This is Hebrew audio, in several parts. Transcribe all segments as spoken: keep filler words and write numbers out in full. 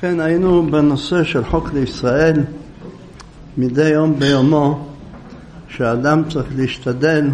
לכן היינו בנושא של חוק לישראל, מדי יום ביומו, שהאדם צריך להשתדל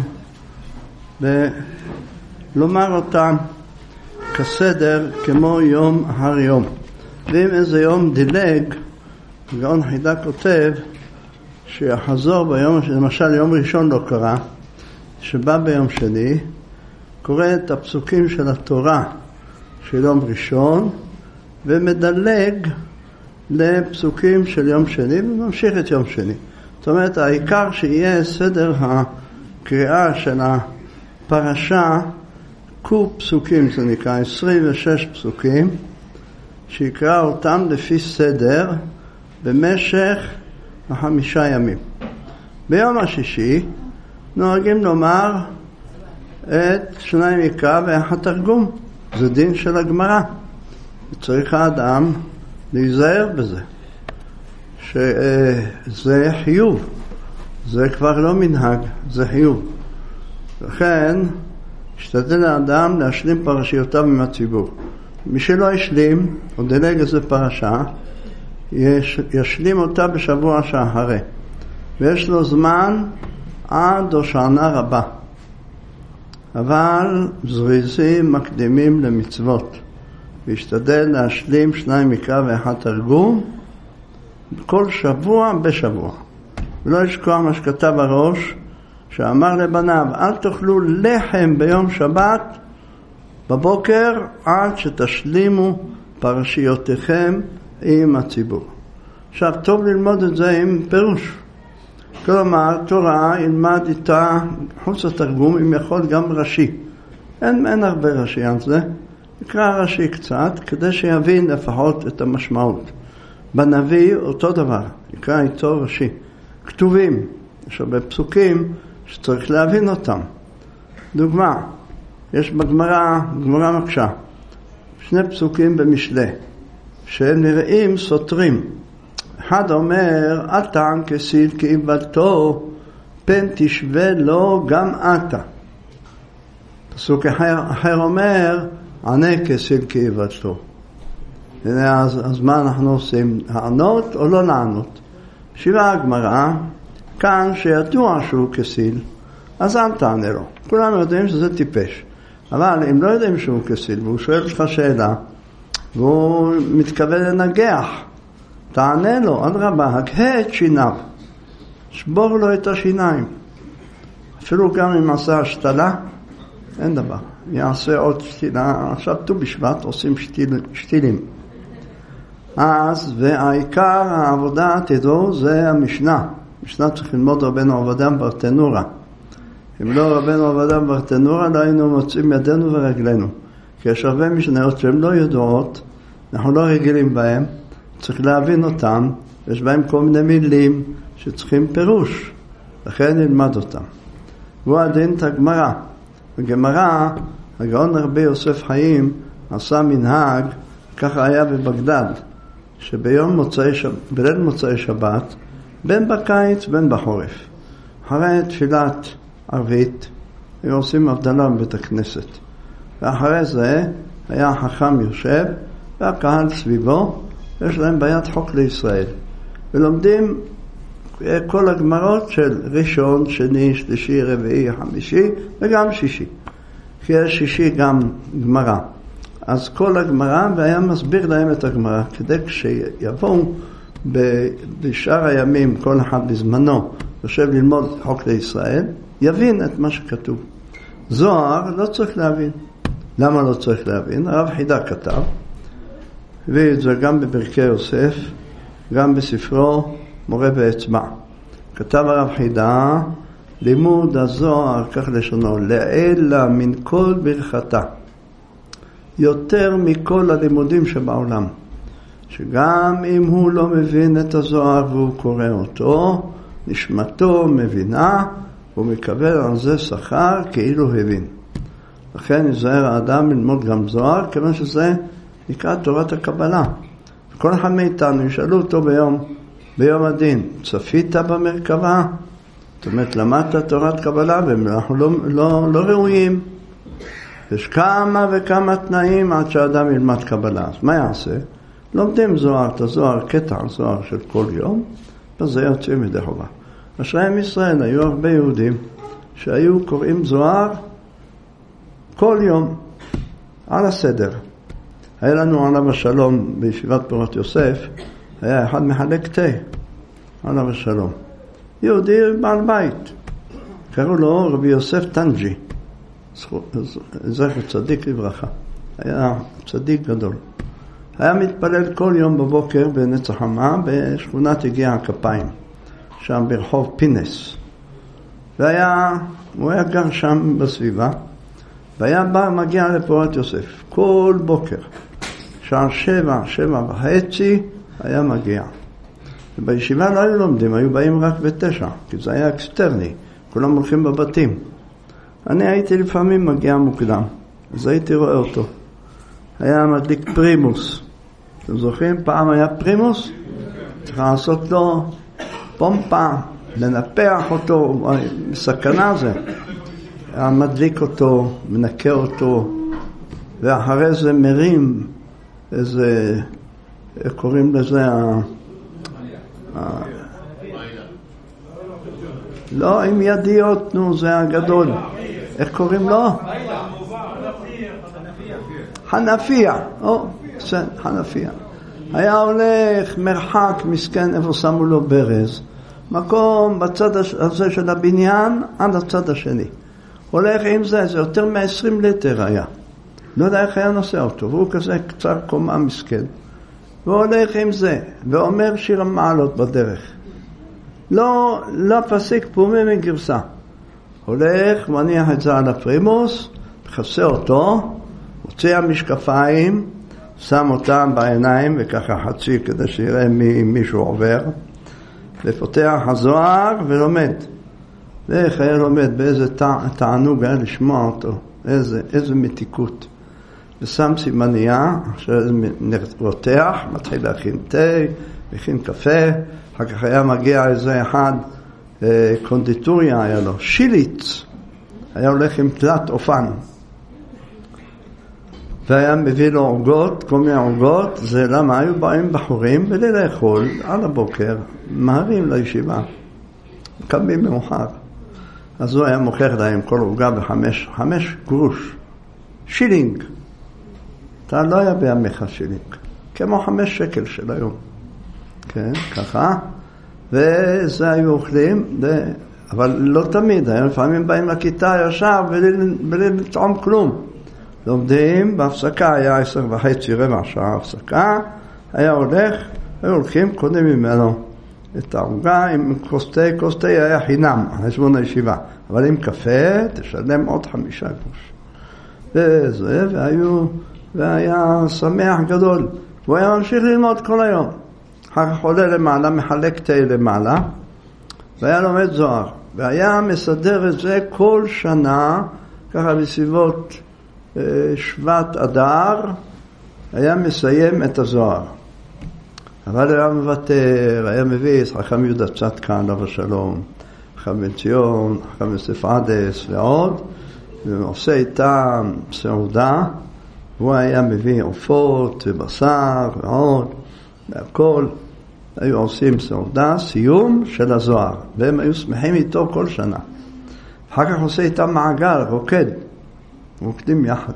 ולומר אותם כסדר כמו יום אחר יום. ואם איזה יום דילג, גאון חידה כותב שיחזור ביום, למשל יום ראשון לא קרה, שבא ביום שני, קורא את הפסוקים של התורה של יום ראשון, ומדלג לפסוקים של יום שני, וממשיך את יום שני. זאת אומרת, העיקר שיהיה סדר הקריאה של הפרשה, קו פסוקים, זה נקרא עשרים ושש פסוקים, שיקרא אותם לפי סדר במשך החמישה ימים. ביום השישי נוהגים לומר את שניים יקרא ואחד תרגום. זה דין של הגמרא. צריך האדם להיזהר בזה. שזה חיוב. זה כבר לא מנהג, זה חיוב. לכן, השתדל האדם להשלים פרשיותיו עם הציבור. מי שלא ישלים, או דלג איזה פרשה, יש, ישלים אותה בשבוע שאחרי. ויש לו זמן עד הושענא רבה. אבל זריזים מקדימים למצוות. וישתדל להשלים שניים מקרא ואחד תרגום, כל שבוע בשבוע. ולא ישכוח מה שכתב הראש, שאמר לבניו, אל תאכלו לחם ביום שבת בבוקר עד שתשלימו פרשיותיכם עם הציבור. עכשיו, טוב ללמוד את זה עם פירוש. כלומר, תורה ילמד איתה חוץ התרגום, אם יכול גם רש"י. אין, אין הרבה רש"י על זה. נקרא רש"י קצת, כדי שיבין לפחות את המשמעות. בנביא אותו דבר, נקרא איתו רש"י. כתובים, יש הרבה פסוקים שצריך להבין אותם. דוגמה, יש בגמרא, גמרא מקשה, שני פסוקים במשלי, שהם נראים סותרים. אחד אומר, אתה כסיל כאיבלתו, פן תשווה לו גם אתה. פסוק אחר, אחר אומר, ענה כסיל כאיבלתו. אז, אז מה אנחנו עושים? לענות או לא לענות? שירה הגמרא, כאן שידוע שהוא כסיל, אז אל תענה לו. כולם יודעים שזה טיפש. אבל אם לא יודעים שהוא כסיל, והוא שואל לך שאלה, והוא מתכוון לנגח, תענה לו, אדרבה, הקהה את שיניו, שבור לו את השיניים. אפילו גם אם עשה השתלה, אין דבר. יעשה עוד שתילה, עכשיו ט"ו בשבט עושים שתיל, שתילים. אז, והעיקר העבודה תדעו זה המשנה. משנה צריך ללמוד רבנו עובדיה ברטנורה. אם לא רבנו עובדיה ברטנורה, לא היינו מוצאים ידינו ורגלינו. כי יש הרבה משניות שהן לא ידועות, אנחנו לא רגילים בהן, צריך להבין אותן, יש בהן כל מיני מילים שצריכים פירוש, לכן נלמד אותם. והוא הדין את הגמרא. בגמרא, הגאון רבי יוסף חיים עשה מנהג, ככה היה בבגדד, שביום מוצאי שבת, בליל מוצאי שבת, בין בקיץ בין בחורף, אחרי תפילת ערבית, היו עושים הבדלה בבית הכנסת. ואחרי זה היה החכם יושב, והקהל סביבו, יש להם ביד חוק לישראל. ולומדים כל הגמרות של ראשון, שני, שלישי, רביעי, חמישי, וגם שישי. כי יש שישי גם גמרא. אז כל הגמרא, והיה מסביר להם את הגמרא, כדי כשיבואו בשאר הימים, כל אחד בזמנו, יושב ללמוד חוק לישראל, יבין את מה שכתוב. זוהר לא צריך להבין. למה לא צריך להבין? הרב חידה כתב, וזה גם בברכי יוסף, גם בספרו מורה באצבע. כתב הרב חידה, לימוד הזוהר, כך לשונו, לעילה מן כל ברכתה, יותר מכל הלימודים שבעולם. שגם אם הוא לא מבין את הזוהר והוא קורא אותו, נשמתו מבינה, הוא מקבל על זה שכר כאילו הבין. לכן יזהר האדם ללמוד גם זוהר, כיוון שזה נקרא תורת הקבלה. כל אחד מאיתנו ישאלו אותו ביום, ביום הדין, צפית במרכבה? זאת אומרת, למדת תורת קבלה, ואנחנו לא, לא, לא ראויים. יש כמה וכמה תנאים עד שהאדם ילמד קבלה. אז מה יעשה? לומדים זוהר, את הזוהר, קטע זוהר של כל יום, וזה יוצאים מדי חובה. אשרי ישראל, היו הרבה יהודים שהיו קוראים זוהר כל יום, על הסדר. היה לנו עליו השלום בישיבת פורת יוסף, היה אחד מחלק תה, עליו השלום. יהודי בעל בית, קראו לו רבי יוסף טנג'י, זכר צדיק לברכה, היה צדיק גדול. היה מתפלל כל יום בבוקר בנץ החמה בשכונת הגיע הכפיים, שם ברחוב פינס. והיה, הוא היה גר שם בסביבה, והיה בא, מגיע לפורת יוסף, כל בוקר, שעה שבע, שבע וחצי, היה מגיע. ובישיבה לא היו לומדים, היו באים רק בתשע, כי זה היה אקסטרני, כולם הולכים בבתים. אני הייתי לפעמים מגיע מוקדם, אז הייתי רואה אותו. היה מדליק פרימוס. אתם זוכרים? פעם היה פרימוס, צריך לעשות לו פומפה, לנפח אותו, סכנה זה. היה מדליק אותו, מנקה אותו, ואחרי זה מרים איזה, קוראים לזה, לא, עם ידיות, נו, זה הגדול. איך קוראים לו? חנפיה. או, חנפיה. היה הולך מרחק מסכן איפה שמו לו ברז. מקום בצד הזה של הבניין עד הצד השני. הולך עם זה, זה יותר מ-עשרים ליטר היה. לא יודע איך היה נוסע אותו, והוא כזה קצר קומה מסכן. והולך עם זה, ואומר שיר המעלות בדרך. לא, לא פסיק פומי מגרסה. הולך, מניח את זה על הפרימוס, מכסה אותו, מוציא המשקפיים, שם אותם בעיניים, וככה חצי כדי שיראה מי, מישהו עובר, ופותח הזוהר ולומד. ואיך היה לומד, באיזה תענוג היה לשמוע אותו, איזה, איזה מתיקות. ושם סימניה, רותח, מתחיל להכין תה, מכין קפה, אחר כך היה מגיע איזה אחד, קונדיטוריה היה לו, שיליץ, היה הולך עם תלת אופן, והיה מביא לו עוגות, כל מיני עוגות, זה למה היו באים בחורים בלי לאכול על הבוקר, מהרים לישיבה, קמים מאוחר. אז הוא היה מוכר להם כל עוגה בחמש, חמש גרוש, שילינג. אתה לא היה בימיך שילינג, כמו חמש שקל של היום. כן, ככה. וזה היו אוכלים, ו... אבל לא תמיד, היו לפעמים באים לכיתה ישר בלי לטעום כלום. לומדים, בהפסקה היה עשר וחצי רבע שעה הפסקה, היה הולך, היו הולכים, קודם ממנו את העוגה עם קוסטי, קוסטי היה חינם, חשבון הישיבה, אבל עם קפה תשלם עוד חמישה גרוש. וזה, והיו, והיה שמח גדול, הוא היה ממשיך ללמוד כל היום. אחר כך עולה למעלה, מחלק תה למעלה, והיה לומד זוהר, והיה מסדר את זה כל שנה, ככה בסביבות שבט אדר, היה מסיים את הזוהר. אבל היה מוותר, היה מביא חכם יהודה צדקה עליו השלום, חכם בן ציון, חכם יוסף עדס ועוד, ועושה איתם סעודה, הוא היה מביא עופות ובשר ועוד, והכל. היו עושים סעודה, סיום של הזוהר, והם היו שמחים איתו כל שנה. אחר כך עושה איתם מעגל, רוקד, רוקדים יחד.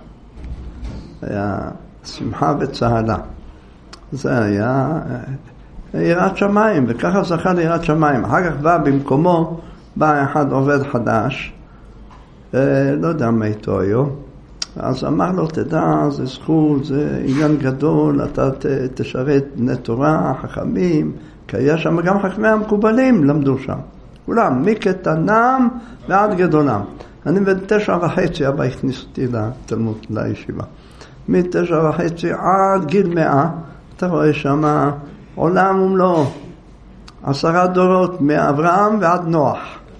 היה שמחה וצהלה. זה היה יראת שמיים, וככה זכה ליראת שמיים. אחר כך בא במקומו, בא אחד עובד חדש, לא יודע מה איתו היום, אז אמר לו, תדע, זה זכות, זה עניין גדול, אתה תשרת בני תורה, חכמים, כי היה שם גם חכמי המקובלים למדו שם. כולם, מקטנם ועד גדולם. אני בתשע וחצי, אבא הכניס אותי לתלמוד, לישיבה. מתשע וחצי עד גיל מאה, אתה רואה שם עולם ומלואו, עשרה דורות מאברהם ועד נוח.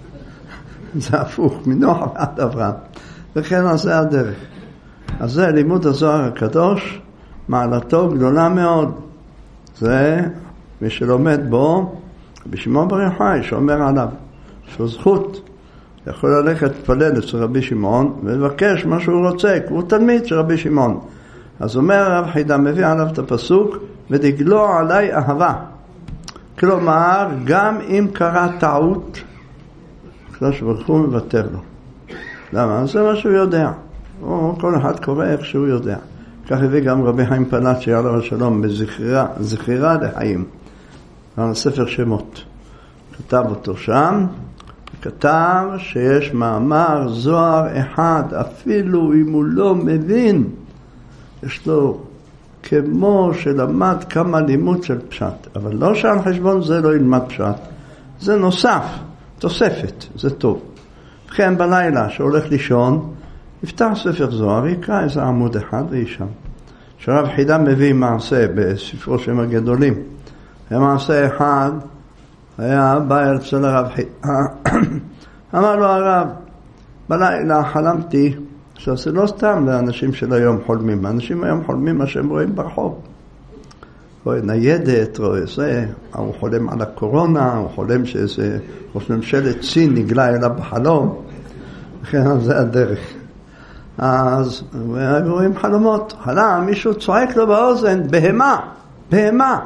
זה הפוך, מנוח ועד אברהם. וכן עשה הדרך. אז זה לימוד הזוהר הקדוש, מעלתו גדולה מאוד. זה מי שלומד בו, רבי שמעון בר יוחאי שאומר עליו, שהוא זכות, יכול ללכת להתפלל אצל רבי שמעון ולבקש מה שהוא רוצה, כי הוא תלמיד של רבי שמעון. אז אומר הרב חידה, מביא עליו את הפסוק, ודגלו עלי אהבה. כלומר, גם אם קרה טעות, הקדוש ברוך הוא מוותר לו. למה? זה מה שהוא יודע. או כל אחד קורא איך שהוא יודע. כך הביא גם רבי חיים פלאצ'י עליו השלום בזכירה, זכירה לחיים, על ספר שמות. כתב אותו שם, כתב שיש מאמר זוהר אחד, אפילו אם הוא לא מבין, יש לו כמו שלמד כמה לימוד של פשט, אבל לא שעל חשבון זה לא ילמד פשט, זה נוסף, תוספת, זה טוב. וכן בלילה שהולך לישון, יפתח ספר זוהר, יקרא איזה עמוד אחד וישם. שרב חידה מביא מעשה בספרו שם הגדולים. המעשה אחד היה בא אצל הרב חידה. אמר לו הרב, בלילה חלמתי, עכשיו זה לא סתם לאנשים של היום חולמים, האנשים היום חולמים מה שהם רואים ברחוב. רואה ניידת, רואה זה, הוא חולם על הקורונה, הוא חולם שאיזה ראש ממשלת סין נגלה אליו בחלום, וכן זה הדרך. אז רואים חלומות, חלם, מישהו צועק לו באוזן, בהמה, בהמה.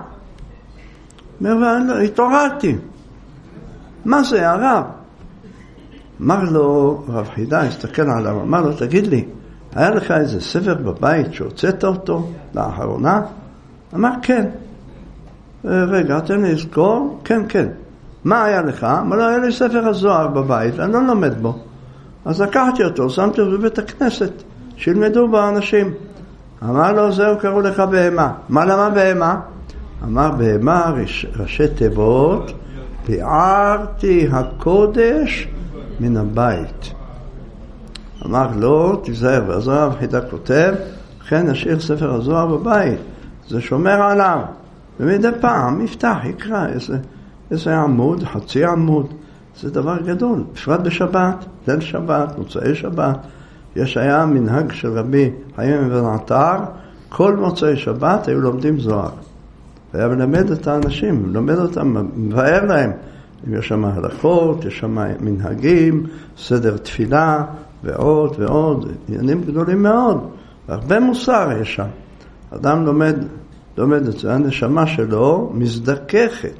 התעוררתי. מה זה הרב? אמר לו, רב חידה הסתכל עליו, אמר לו, תגיד לי, היה לך איזה ספר בבית שהוצאת אותו לאחרונה? אמר, כן. רגע, תן לי לזכור, כן, כן. מה היה לך? אמר לו, היה לי ספר הזוהר בבית, אני לא לומד בו. אז לקחתי אותו, שמתי אותו בבית הכנסת, שילמדו באנשים. אמר לו, זהו, קראו לך בהמה. מה למה בהמה? אמר, בהמה ראש, ראשי תיבות, ביערתי הקודש מן הבית. אמר לו, תיזהר, ואז הרב חידה כותב, לכן נשאיר ספר הזוהר בבית, זה שומר עליו. ומדי פעם יפתח, יקרא איזה, איזה עמוד, חצי עמוד, זה דבר גדול, בפרט בשבת, ליל שבת, מוצאי שבת. יש היה מנהג של רבי חיים בן עטר, כל מוצאי שבת היו לומדים זוהר. והיה מלמד את האנשים, מלמד אותם, מבאר להם. יש שם הלכות, יש שם מנהגים, סדר תפילה, ועוד ועוד, עניינים גדולים מאוד. הרבה מוסר יש שם. אדם לומד, לומד את זה, הנשמה שלו מזדככת.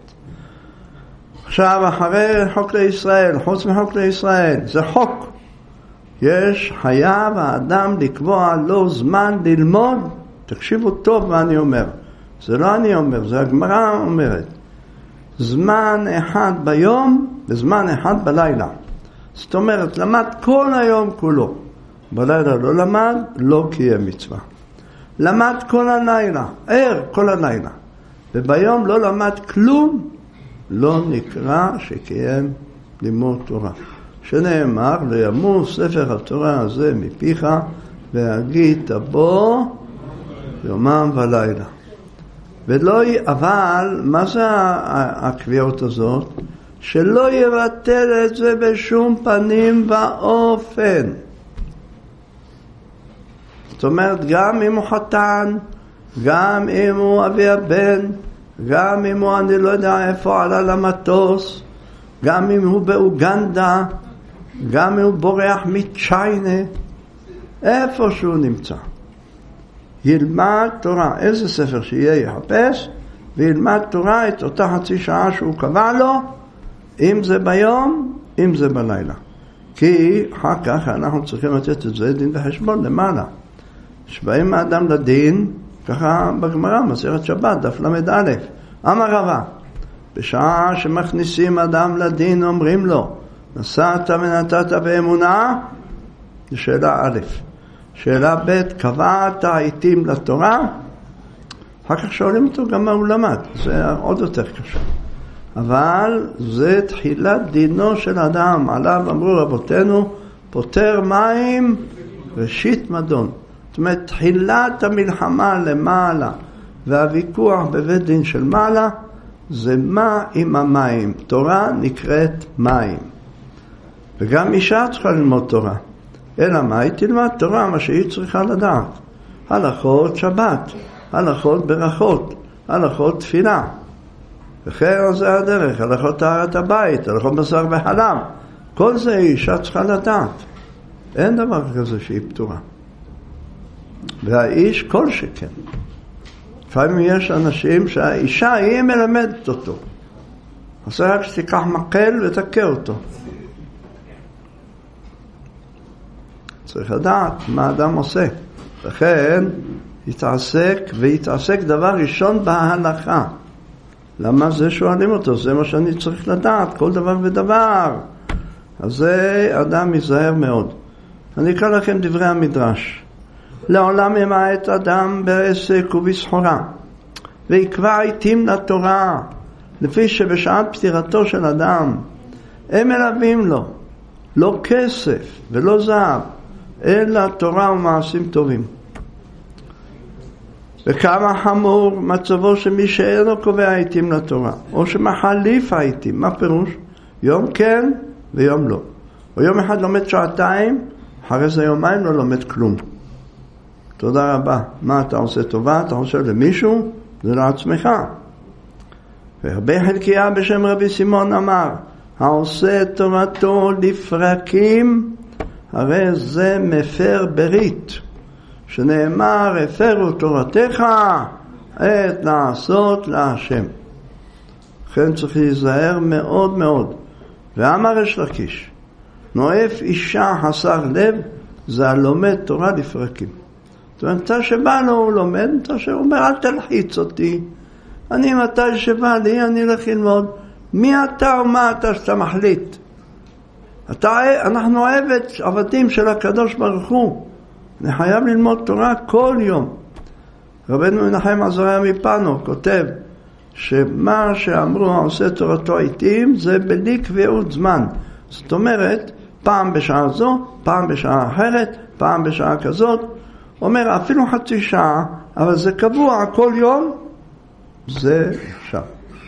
עכשיו, אחרי חוק לישראל, חוץ מחוק לישראל, זה חוק. יש, חייב האדם לקבוע לו זמן ללמוד, תקשיבו טוב מה אני אומר. זה לא אני אומר, זה הגמרא אומרת. זמן אחד ביום וזמן אחד בלילה. זאת אומרת, למד כל היום כולו. בלילה לא למד, לא קיים מצווה. למד כל הלילה, ער כל הלילה. וביום לא למד כלום, לא נקרא שקיים לימוד תורה. שנאמר, לימוס ספר התורה הזה מפיך, והגית בו יומם ולילה. ולא, אבל מה זה הקביעות הזאת? שלא יבטל את זה בשום פנים ואופן. זאת אומרת, גם אם הוא חתן, גם אם הוא אבי הבן, גם אם הוא אני לא יודע איפה עלה למטוס, גם אם הוא באוגנדה, גם אם הוא בורח מצ'יינה, איפה שהוא נמצא. ילמד תורה, איזה ספר שיהיה יחפש, וילמד תורה את אותה חצי שעה שהוא קבע לו, אם זה ביום, אם זה בלילה. כי אחר כך אנחנו צריכים לתת את זה דין וחשבון למעלה. שבאים האדם לדין, ככה בגמרא, מסכת שבת, דף למד א', אמר רבא, בשעה שמכניסים אדם לדין אומרים לו, נסעת ונתת באמונה, זו שאלה א'. שאלה ב', קבעת העיתים לתורה, אחר כך שואלים אותו גם מה הוא למד, זה עוד יותר קשה. אבל זה תחילת דינו של אדם, עליו אמרו רבותינו, פותר מים ראשית מדון. זאת אומרת, תחילת המלחמה למעלה, והוויכוח בבית דין של מעלה, זה מה עם המים. תורה נקראת מים. וגם אישה צריכה ללמוד תורה. אלא מה? היא תלמד תורה, מה שהיא צריכה לדעת. הלכות שבת, הלכות ברכות, הלכות תפילה. וכן זה הדרך, הלכות טהרת הבית, הלכות בשר וחלב. כל זה אישה צריכה לדעת. אין דבר כזה שהיא פתורה. והאיש כל שכן. לפעמים יש אנשים שהאישה היא מלמדת אותו. אז רק שתיקח מקל ותכה אותו. צריך לדעת מה האדם עושה. לכן יתעסק ויתעסק דבר ראשון בהלכה. למה זה שואלים אותו? זה מה שאני צריך לדעת, כל דבר ודבר. אז זה אדם ייזהר מאוד. אני אקרא לכם דברי המדרש. לעולם ימעט אדם בעסק ובסחורה, ויקבע עיתים לתורה, לפי שבשעת פטירתו של אדם הם מלווים לו לא כסף ולא זהב, אלא תורה ומעשים טובים. וכמה חמור מצבו שמי שאינו קובע עיתים לתורה, או שמחליף העיתים. מה פירוש? יום כן ויום לא. או יום אחד לומד שעתיים, אחרי זה יומיים לא לומד כלום. תודה רבה. מה אתה עושה טובה? אתה עושה למישהו? זה לעצמך. ורבי חלקיה בשם רבי סימון אמר, העושה תורתו לפרקים, הרי זה מפר ברית, שנאמר הפרו תורתך את לעשות להשם. לכן צריך להיזהר מאוד מאוד. ואמר ריש לקיש, נואף אישה חסר לב, זה הלומד תורה לפרקים. זאת אומרת, מתי שבא לו הוא לומד, מתי שהוא אומר, אל תלחיץ אותי. אני מתי שבא לי, אני הולך ללמוד. מי אתה ומה אתה שאתה מחליט? אתה, אנחנו עבד, עבדים של הקדוש ברוך הוא. אני חייב ללמוד תורה כל יום. רבנו מנחם עזריה מפנו כותב, שמה שאמרו העושה תורתו עיתים, זה בלי קביעות זמן. זאת אומרת, פעם בשעה זו, פעם בשעה אחרת, פעם בשעה כזאת. אומר, אפילו חצי שעה, אבל זה קבוע כל יום, זה אפשר.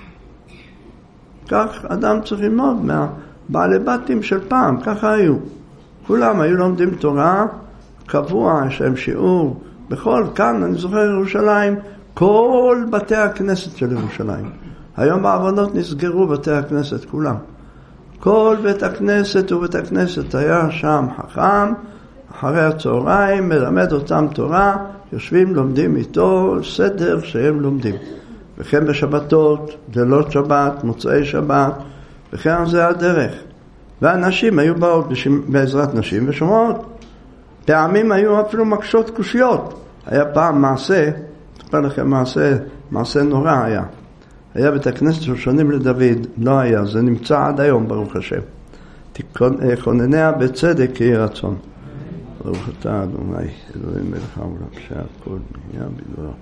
כך אדם צריך ללמוד מהבעלי בתים של פעם, ככה היו. כולם היו לומדים תורה, קבוע, יש להם שיעור. בכל, כאן, אני זוכר ירושלים, כל בתי הכנסת של ירושלים. היום בעוונות נסגרו בתי הכנסת, כולם. כל בית הכנסת ובית הכנסת היה שם חכם, אחרי הצהריים מלמד אותם תורה, יושבים לומדים איתו סדר שהם לומדים. וכן בשבתות, לילות שבת, מוצאי שבת, וכן זה הדרך. והנשים היו באות בעזרת נשים ושומעות. פעמים היו אפילו מקשות קושיות. היה פעם מעשה, אספר לכם מעשה, מעשה נורא היה. היה בית הכנסת של שונים לדוד, לא היה, זה נמצא עד היום ברוך השם. תכונניה בצדק יהי רצון. ברוך אתה אדוני, אלוהים מלך העולם, שהכל נהיה בדברו.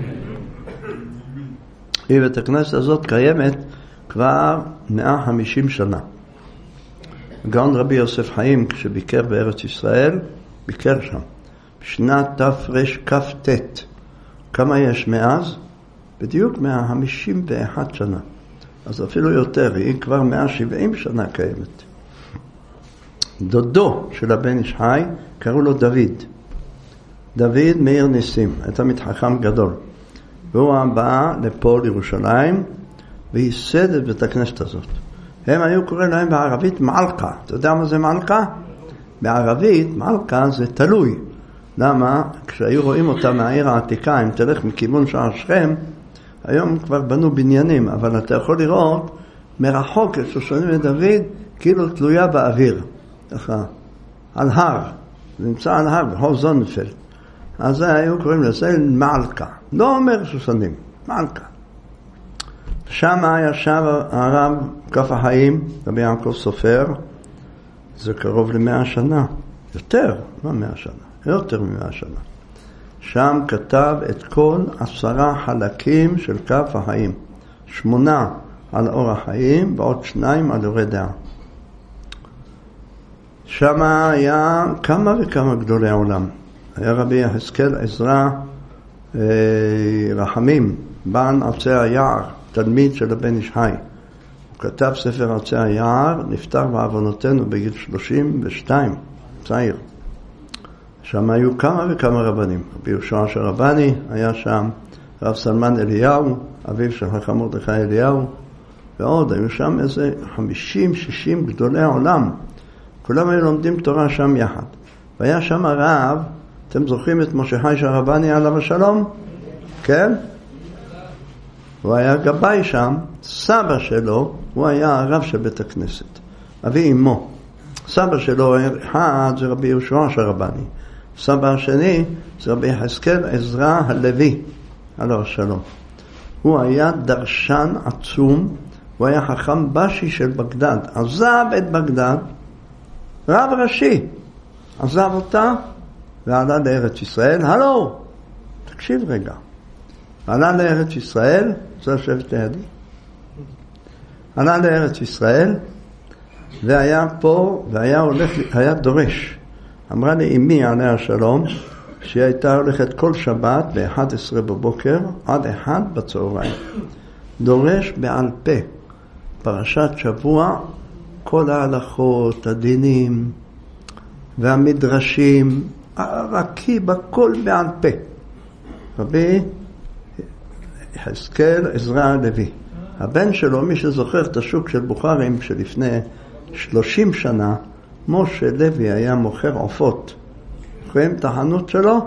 היא בית הכנסת הזאת קיימת כבר מאה וחמישים שנה. גאון רבי יוסף חיים, כשביקר בארץ ישראל, ביקר שם. בשנת תרכ"ט. כמה יש מאז? בדיוק מאה וחמישים ואחת שנה. אז אפילו יותר, היא כבר מאה ושבעים שנה קיימת. דודו של הבן איש חי, קראו לו דוד. דוד מאיר ניסים, הייתה מתחכם גדול. והוא בא לפה לירושלים, וייסד את בית הכנסת הזאת. הם היו קוראים להם בערבית מלכה. אתה יודע מה זה מלכה? בערבית מלכה זה תלוי. למה? כשהיו רואים אותה מהעיר העתיקה, אם תלך מכיוון שער שכם, היום כבר בנו בניינים, אבל אתה יכול לראות מרחוק את שושנים לדוד, כאילו תלויה באוויר. ככה, על הר. זה נמצא על הר, בחור זונפלד. אז זה היו קוראים לזה מלכה. לא אומר שושנים, מלכה. שם ישב הרב כף החיים, רבי יעקב סופר, זה קרוב למאה שנה. יותר, לא מאה שנה, יותר ממאה שנה. שם כתב את כל עשרה חלקים של כף החיים. שמונה על אור החיים ועוד שניים על אורי דעה. שם היה כמה וכמה גדולי העולם. היה רבי יחזקאל עזרא אה, רחמים, בן עצי היער, תלמיד של הבן איש חי. הוא כתב ספר עצי היער, נפטר בעוונותינו בגיל שלושים ושתיים, צעיר. שם היו כמה וכמה רבנים. רבי יהושע שרבני היה שם, רב סלמן אליהו, אביו של חכם מרדכי אליהו, ועוד היו שם איזה חמישים שישים גדולי העולם. כולם היו לומדים תורה שם יחד. והיה שם הרב, אתם זוכרים את משה חי שרבני עליו השלום? כן? הוא היה גבאי שם, סבא שלו, הוא היה הרב של בית הכנסת, אבי אמו. סבא שלו אחד זה רבי יהושע הרבני, סבא השני זה רבי יחזקאל עזרא הלוי, עליו השלום. הוא היה דרשן עצום, הוא היה חכם בשי של בגדד, עזב את בגדד, רב ראשי, עזב אותה ועלה לארץ ישראל. הלו, תקשיב רגע, עלה לארץ ישראל, זה לשבת לידי, עלה לארץ ישראל והיה פה, והיה הולך, היה דורש. אמרה לי אמי עליה השלום, שהיא הייתה הולכת כל שבת ב-אחת עשרה בבוקר עד אחד בצהריים. דורש בעל פה, פרשת שבוע, כל ההלכות, הדינים והמדרשים, הרקי בכל בעל פה. רבי יחזקאל עזרא הלוי. הבן שלו, מי שזוכר את השוק של בוכרים שלפני שלושים שנה, משה לוי היה מוכר עופות. זוכרים את החנות שלו?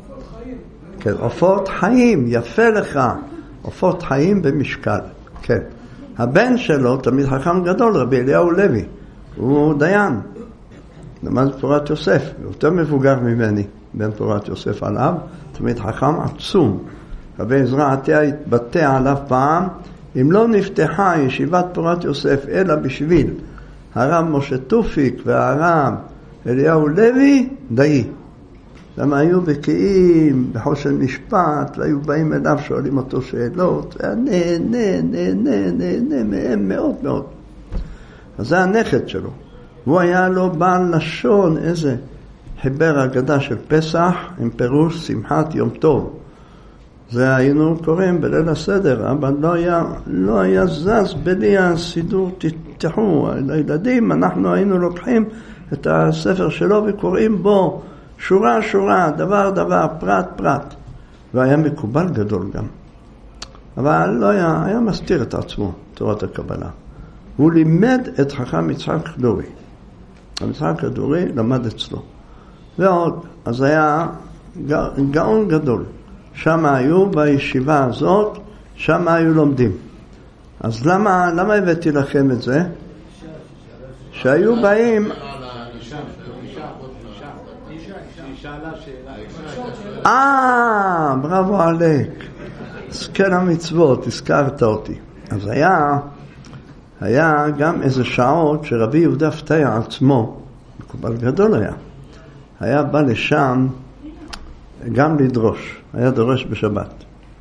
כן, עופות חיים, יפה לך. עופות חיים במשקל. כן. הבן שלו, תמיד חכם גדול, רבי אליהו לוי. הוא דיין. למד פורת יוסף. הוא יותר מבוגר ממני, בן פורת יוסף עליו. תמיד חכם עצום. רבי עזרא עתיה התבטא עליו פעם, אם לא נפתחה ישיבת פורת יוסף, אלא בשביל הרב משה תופיק והרב אליהו לוי, די. למה היו בקיאים, בחושן משפט, והיו באים אליו, שואלים אותו שאלות, נהנה, נהנה, נהנה, מהם מאוד מאוד. אז זה הנכד שלו. הוא היה לו בעל לשון, איזה חיבר הגדה של פסח, עם פירוש שמחת יום טוב. זה היינו קוראים בליל הסדר, אבל לא היה, לא היה זז בלי הסידור, תתחו, לילדים, אנחנו היינו לוקחים את הספר שלו וקוראים בו שורה שורה, דבר דבר, פרט פרט. והיה מקובל גדול גם. אבל לא היה, היה מסתיר את עצמו, תורת הקבלה. הוא לימד את חכם יצחק כדורי. יצחק כדורי למד אצלו. ועוד, אז היה גאון גדול. שם היו בישיבה הזאת, שם היו לומדים. אז למה, למה הבאתי לכם את זה? שהיו באים... אה, בראבו עליק. זקן המצוות, הזכרת אותי. אז היה, היה גם איזה שעות שרבי יהודה פתיה עצמו, מקובל גדול היה, היה בא לשם גם לדרוש. היה דורש בשבת.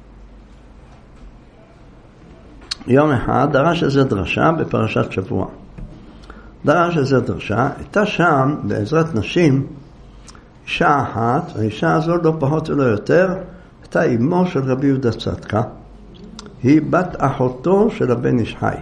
יום אחד דרש איזה דרשה בפרשת שבוע. דרש איזה דרשה, הייתה שם בעזרת נשים אישה אחת, האישה הזו לא פחות ולא יותר, הייתה אמו של רבי יהודה צדקה, היא בת אחותו של הבן איש חי.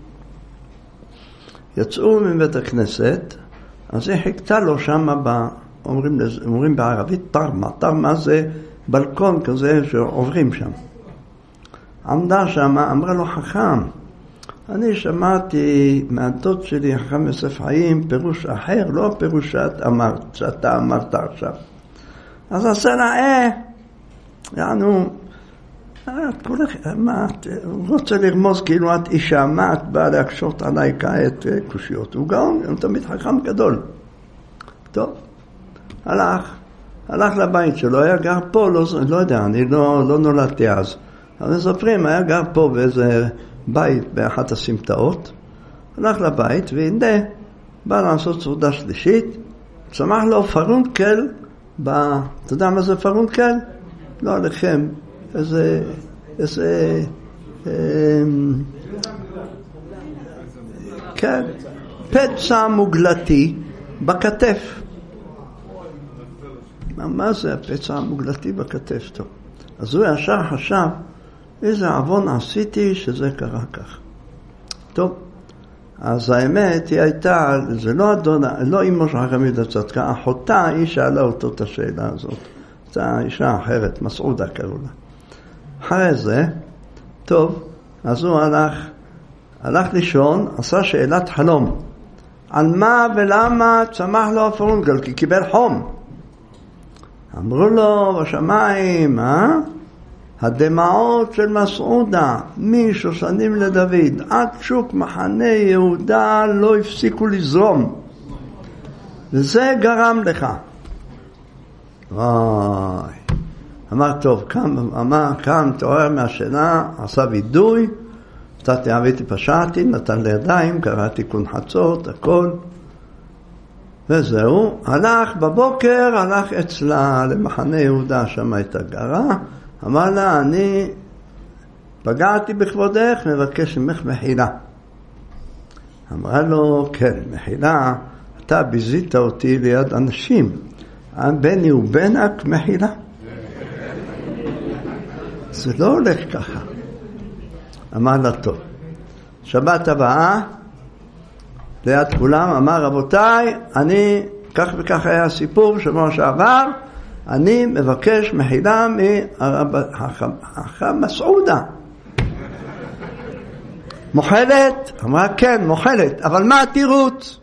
יצאו מבית הכנסת, אז היא חיכתה לו שם, ב, אומרים, אומרים בערבית תרמה, תרמה זה בלקון כזה שעוברים שם. עמדה שם, אמרה לו חכם, אני שמעתי מהדוד שלי חכם יוסף חיים פירוש אחר, לא הפירוש שאת אמרת, שאתה אמרת עכשיו. אז עשה לה, אה, יענו, את כולך, מה, את רוצה לרמוז כאילו את אישה, מה את באה להקשות עליי כעת קושיות? הוא גאון, הוא תמיד חכם גדול. טוב, הלך. הלך לבית שלו, היה גר פה, לא, לא יודע, אני לא, לא נולדתי אז. אבל מספרים, היה גר פה באיזה בית באחת הסמטאות, הלך לבית, והנה, בא לעשות סעודה שלישית, צמח לו פרונקל, ב... אתה יודע מה זה פרונקל? לא עליכם, איזה, איזה, אה, כן, פצע מוגלתי בכתף. מה זה הפצע המוגלתי בכתף? טוב. אז הוא ישר חשב, איזה עוון עשיתי שזה קרה כך. טוב, אז האמת היא הייתה, זה לא אדונה, לא אמא של חכם יהודה צדקה, אחותה היא שאלה אותו את השאלה הזאת. הייתה אישה אחרת, מסעודה קראו לה. אחרי זה, טוב, אז הוא הלך, הלך לישון, עשה שאלת חלום. על מה ולמה צמח לו הפרונקל? כי קיבל חום. אמרו לו בשמיים, אה? הדמעות של מסעודה משושנים לדוד עד שוק מחנה יהודה לא הפסיקו לזרום, וזה גרם לך. וואי, אמר טוב, קם, אמר, קם, תעורר מהשינה, עשה וידוי, נתתי אביתי פשעתי, נתן לידיים, קרא תיקון חצות, הכל, וזהו. הלך בבוקר, הלך אצלה למחנה יהודה, שם הייתה גרה, אמר לה, אני פגעתי בכבודך, מבקש ממך מחילה. אמרה לו, כן, מחילה, אתה ביזית אותי ליד אנשים, בני ובנק מחילה. זה לא הולך ככה. אמר לה, טוב. שבת הבאה, ליד כולם, אמר, רבותיי, אני, כך וכך היה הסיפור שבוע שעבר, אני מבקש מחילה מהחם מסעודה. מוחלת? אמרה, כן, מוחלת. אבל מה התירוץ?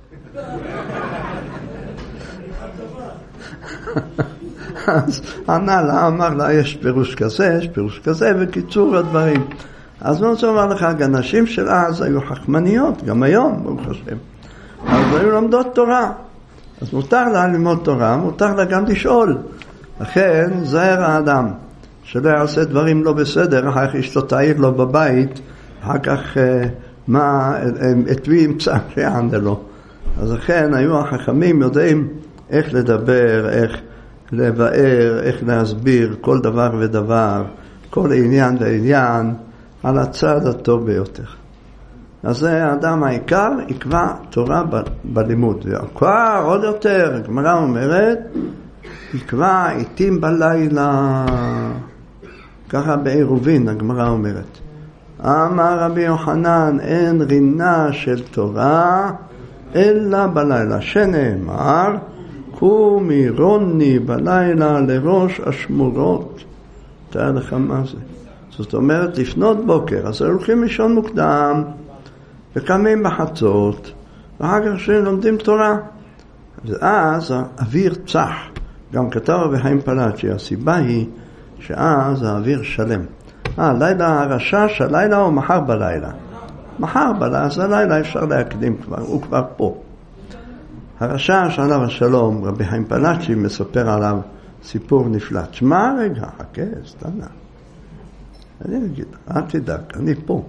אז ענה לה, אמר לה, יש פירוש כזה, יש פירוש כזה, וקיצור הדברים. אז אני רוצה לומר לך, הנשים של אז היו חכמניות, גם היום, ברוך השם. אז היו לומדות תורה. אז מותר לה ללמוד תורה, מותר לה גם לשאול. לכן, זהר האדם, שלא יעשה דברים לא בסדר, אחר כך אשתו תעיר לו בבית, אחר כך, מה, את מי ימצא שיענה לו. אז לכן, היו החכמים יודעים איך לדבר, איך לבאר, איך להסביר כל דבר ודבר, כל עניין ועניין, על הצד הטוב ביותר. אז זה האדם העיקר, יקבע תורה ב- בלימוד. כבר עוד יותר, הגמרא אומרת, יקבע עיתים בלילה, ככה בעירובין הגמרא אומרת. אמר רבי יוחנן, אין רינה של תורה, אלא בלילה, שנאמר, קומי רוני בלילה לראש השמורות. תאר לך מה זה. זאת אומרת, לפנות בוקר, אז הולכים לישון מוקדם, וקמים בחצות, ואחר כך שלומדים תורה. ואז האוויר צח. גם כתב רבי חיים פלאצ'י, הסיבה היא שאז האוויר שלם. אה, לילה הרשש, הלילה או מחר בלילה? מחר בלילה, אז הלילה אפשר להקדים כבר, הוא כבר פה. הרשש עליו השלום, רבי חיים פלאצ'י מספר עליו סיפור נפלא. תשמע רגע, חכה, סתנה. אני אגיד, אל תדאג, אני פה.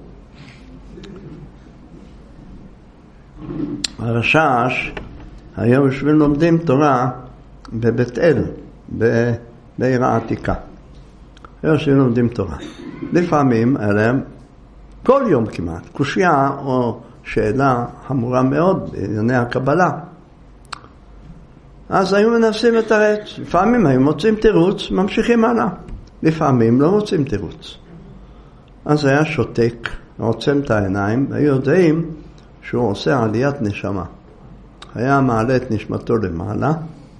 הרשש, היום יושבים לומדים תורה בבית אל, בעיר העתיקה. היום יושבים לומדים תורה. לפעמים אליהם, כל יום כמעט, קושיה או שאלה חמורה מאוד בענייני הקבלה. אז היו מנסים את הרץ. לפעמים היו מוצאים תירוץ, ממשיכים הלאה. לפעמים לא מוצאים תירוץ. אז היה שותק, עוצם את העיניים, והיו יודעים שהוא עושה עליית נשמה. היה מעלה את נשמתו למעלה,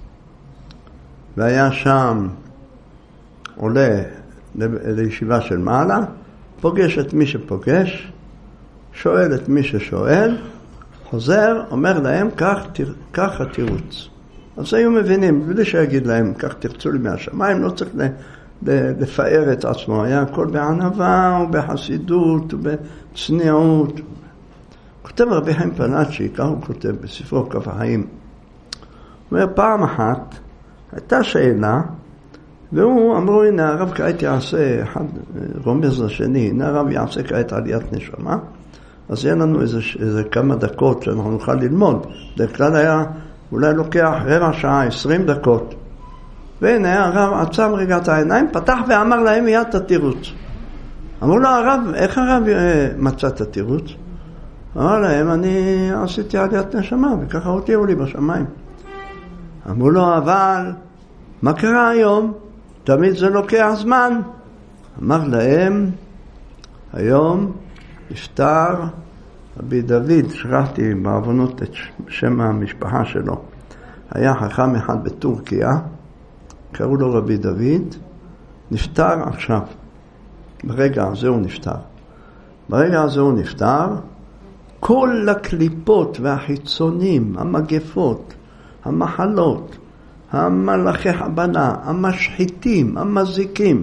והיה שם עולה לישיבה של מעלה, פוגש את מי שפוגש, שואל את מי ששואל, חוזר, אומר להם, כך, כך התירוץ. אז היו מבינים, בלי שיגיד להם, כך תרצו לי מהשמיים, לא צריך לפאר את עצמו, היה הכל בענווה ובחסידות ובצניעות. כותב רבי חיים פלאצ'י, כך הוא כותב בספרו כף החיים. הוא אומר, פעם אחת הייתה שאלה, והוא אמרו, הנה הרב כעת יעשה, אחד רומז לשני, הנה הרב יעשה כעת עליית נשמה, אז יהיה לנו איזה, איזה כמה דקות שאנחנו נוכל ללמוד. בדרך כלל היה אולי לוקח רבע שעה, עשרים דקות. והנה הרב עצם רגע את העיניים, פתח ואמר להם מיד את התירוץ. אמרו לו, הרב, איך הרב מצא את התירוץ? אמר להם, אני עשיתי עליית נשמה, וככה הותירו לי בשמיים. אמרו לו, אבל מה קרה היום? תמיד זה לוקח זמן. אמר להם, היום נפטר רבי דוד, שכחתי בעוונות את שם המשפחה שלו. היה חכם אחד בטורקיה, קראו לו רבי דוד, נפטר עכשיו. ברגע הזה הוא נפטר. ברגע הזה הוא נפטר, כל הקליפות והחיצונים, המגפות, המחלות, המלאכי חבלה, המשחיתים, המזיקים,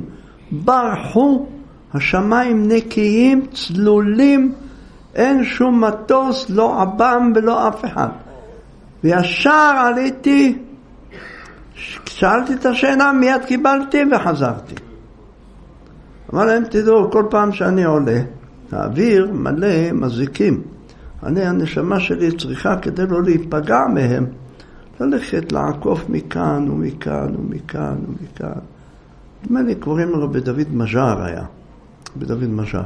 ברחו, השמיים נקיים, צלולים, אין שום מטוס, לא עב"ם ולא אף אחד. וישר עליתי, שאלתי את השאלה, מיד קיבלתי וחזרתי. אבל להם תדעו, כל פעם שאני עולה, האוויר מלא מזיקים. אני, הנשמה שלי צריכה כדי לא להיפגע מהם, ללכת לעקוף מכאן ומכאן ומכאן ומכאן. נדמה לי קוראים לו בדוד מז'ר היה, בדוד מז'ר.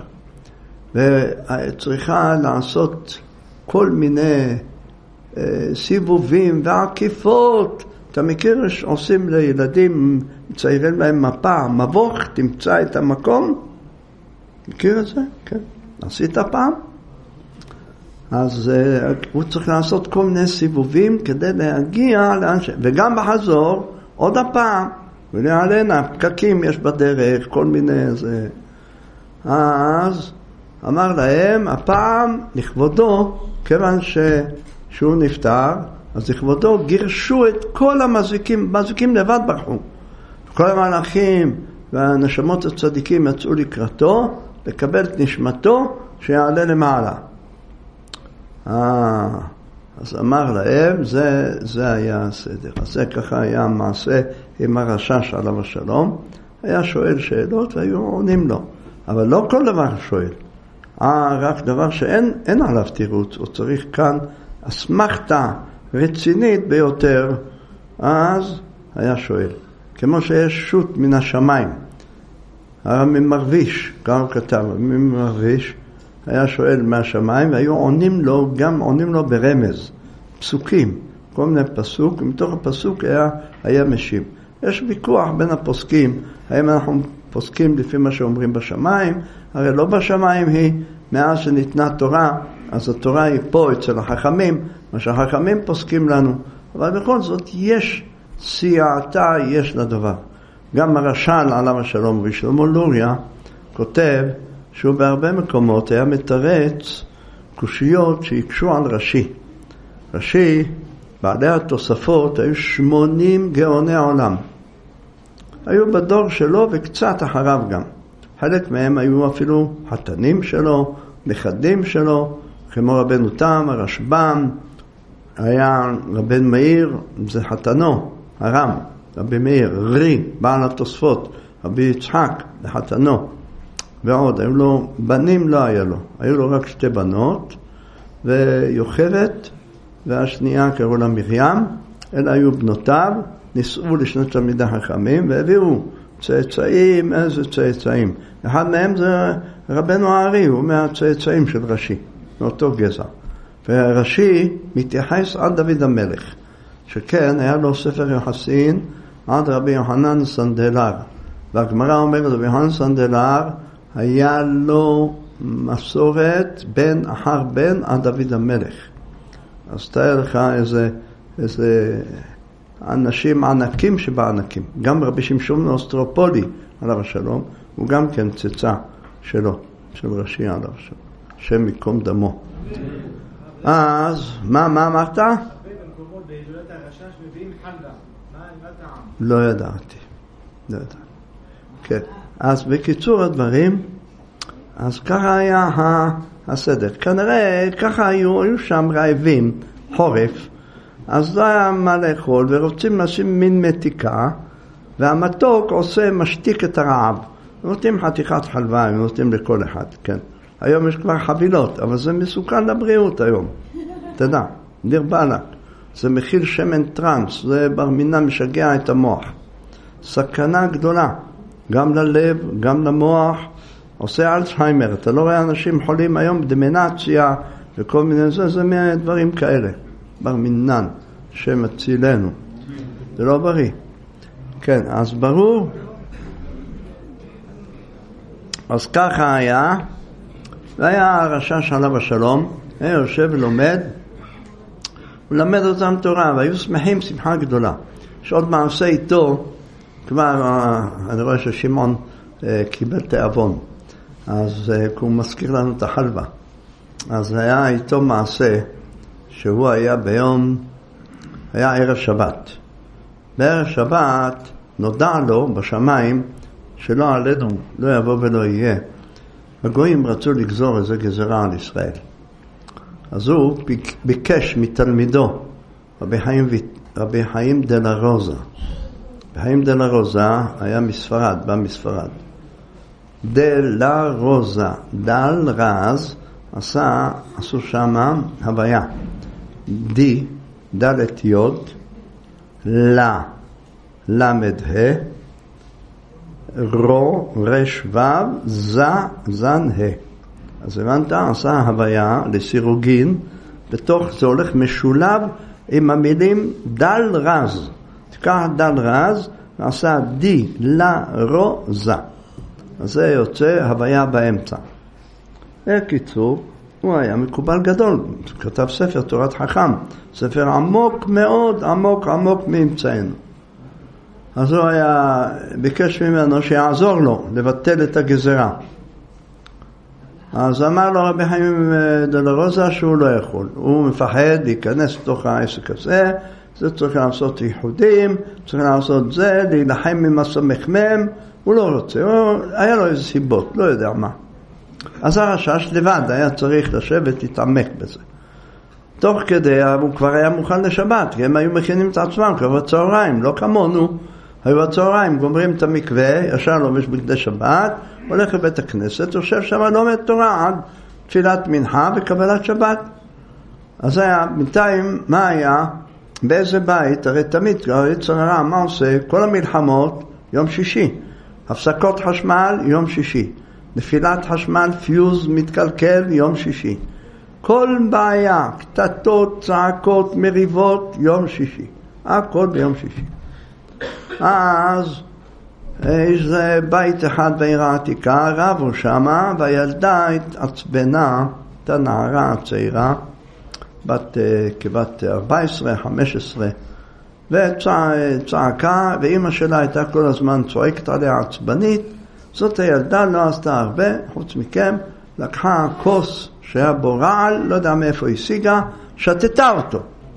וצריכה לעשות כל מיני אה, סיבובים ועקיפות. אתה מכיר שעושים לילדים, מציירים להם מפה, מבוך, תמצא את המקום? מכיר את זה? כן. עשית פעם? אז uh, הוא צריך לעשות כל מיני סיבובים כדי להגיע לאנשי, וגם בחזור, עוד הפעם, ולעלנה, פקקים יש בדרך, כל מיני זה. אז אמר להם, הפעם לכבודו, כיוון ש... שהוא נפטר, אז לכבודו גירשו את כל המזיקים, מזיקים לבד ברחו. כל המלאכים והנשמות הצדיקים יצאו לקראתו, לקבל את נשמתו, שיעלה למעלה. אה, אז אמר להם, זה, זה היה הסדר. אז זה ככה היה המעשה עם הרשש עליו השלום. היה שואל שאלות והיו עונים לו. אבל לא כל דבר שואל. אה, רק דבר שאין אין עליו תירוץ. הוא צריך כאן אסמכתה רצינית ביותר. אז היה שואל. כמו שיש שוט מן השמיים. ממרביש, גם כתב, ממרביש. היה שואל מהשמיים, והיו עונים לו, גם עונים לו ברמז, פסוקים, כל מיני פסוק, ומתוך הפסוק היה, היה משיב. יש ויכוח בין הפוסקים, האם אנחנו פוסקים לפי מה שאומרים בשמיים, הרי לא בשמיים היא, מאז שניתנה תורה, אז התורה היא פה אצל החכמים, מה שהחכמים פוסקים לנו, אבל בכל זאת יש סייעתה, יש לדבר. גם הרש"ל עליו השלום, ושלמה לוריה, כותב, שהוא בהרבה מקומות היה מתרץ קושיות שיקשו על רש"י. רש"י, בעלי התוספות, היו שמונים גאוני העולם. היו בדור שלו וקצת אחריו גם. חלק מהם היו אפילו חתנים שלו, נכדים שלו, כמו רבנו תם, הרשב"ם, היה רבן מאיר, זה חתנו, הרם, רבי מאיר, רי, בעל התוספות, רבי יצחק, זה חתנו. ועוד, היו לו, בנים לא היה לו, היו לו רק שתי בנות, ויוכבת, והשנייה קראו לה מרים, אלה היו בנותיו, נישאו לשני תלמידי חכמים, והביאו צאצאים, איזה צאצאים. אחד מהם זה רבנו הארי, הוא מהצאצאים של רש"י, מאותו גזע. ורש"י מתייחס עד דוד המלך, שכן היה לו ספר יוחסין עד רבי יוחנן סנדלר. והגמרא אומרת, רבי יוחנן סנדלר, היה לו מסורת בן אחר בן עד דוד המלך. אז תאר לך איזה, איזה אנשים ענקים שבענקים. גם רבי שמשון מאוסטרופולי עליו השלום, הוא גם כן צאצא שלו, של רש"י עליו השלום. שם מקום דמו. אז, מה, מה אמרת? לא ידעתי. לא ידעתי. כן. אז בקיצור הדברים, אז ככה היה הסדר. כנראה ככה היו, היו שם רעבים, חורף, אז לא היה מה לאכול, ורוצים לשים מין מתיקה, והמתוק עושה, משתיק את הרעב. נותנים חתיכת חלבה, נותנים לכל אחד, כן. היום יש כבר חבילות, אבל זה מסוכן לבריאות היום. תדע, דיר באלק. זה מכיל שמן טרנס, זה בר מינה משגע את המוח. סכנה גדולה. גם ללב, גם למוח, עושה אלצהיימר. אתה לא רואה אנשים חולים היום בדמנציה וכל מיני זה, זה דברים כאלה. בר מינן, שמצילנו. זה לא בריא. כן, אז ברור. אז ככה היה, והיה הרש"ש עליו השלום, היה יושב ולומד, הוא למד אותם תורה, והיו שמחים שמחה גדולה. יש עוד מעשה איתו, כבר אני רואה ששמעון קיבל תיאבון, אז הוא מזכיר לנו את החלבה. אז היה איתו מעשה שהוא היה ביום, היה ערב שבת. בערב שבת נודע לו בשמיים שלא עלינו, לא יבוא ולא יהיה. הגויים רצו לגזור איזה גזרה על ישראל. אז הוא ביקש מתלמידו, רבי חיים, רבי חיים דלה רוזה. רבי חיים דלה רוזה היה מספרד, בא מספרד. דלה רוזה, דל רז, עשה, עשו שמה הוויה. די, דלת יוד, לה, למד ה, רו, רש וו, זה, זן ה. אז הבנת, עשה הוויה לסירוגין, בתוך זה הולך משולב עם המילים דל רז. תקח דל רז, ועשה די, לה, רו, זה. אז זה יוצא הוויה באמצע. בקיצור, הוא היה מקובל גדול, כתב ספר תורת חכם, ספר עמוק מאוד, עמוק עמוק מאמצענו. אז הוא היה, ביקש ממנו שיעזור לו לבטל את הגזרה. אז אמר לו רבי חיים דלה רוזה שהוא לא יכול, הוא מפחד להיכנס לתוך העסק הזה, זה צריך לעשות ייחודים, צריך לעשות זה, להילחם עם הסמ"ם, הוא לא רוצה, הוא, היה לו איזה סיבות, לא יודע מה. אז הרשש לבד היה צריך לשבת, להתעמק בזה. תוך כדי הוא כבר היה מוכן לשבת, כי הם היו מכינים את עצמם כבר בצהריים, לא כמונו. היו בצהריים, גומרים את המקווה, ישר לובש בגדי שבת, הולך לבית הכנסת, יושב שם לומד תורה עד תפילת מנחה וקבלת שבת. אז היה, בינתיים, מה היה? באיזה בית? הרי תמיד, יצר הרע, מה עושה? כל המלחמות, יום שישי. הפסקות חשמל, יום שישי. נפילת חשמל, פיוז מתקלקל, יום שישי. כל בעיה, קטטות, צעקות, מריבות, יום שישי. הכל ביום שישי. אז יש בית אחד בעיר העתיקה, רבו שמה, והילדה התעצבנה, את הנערה הצעירה, בת, כבת ארבע עשרה חמש עשרה, וצעקה, ואמא שלה הייתה כל הזמן צועקת עליה עצבנית. זאת הילדה לא עשתה הרבה, חוץ מכם, לקחה כוס שהיה בו רעל, לא יודע מאיפה השיגה, שתתה אותו.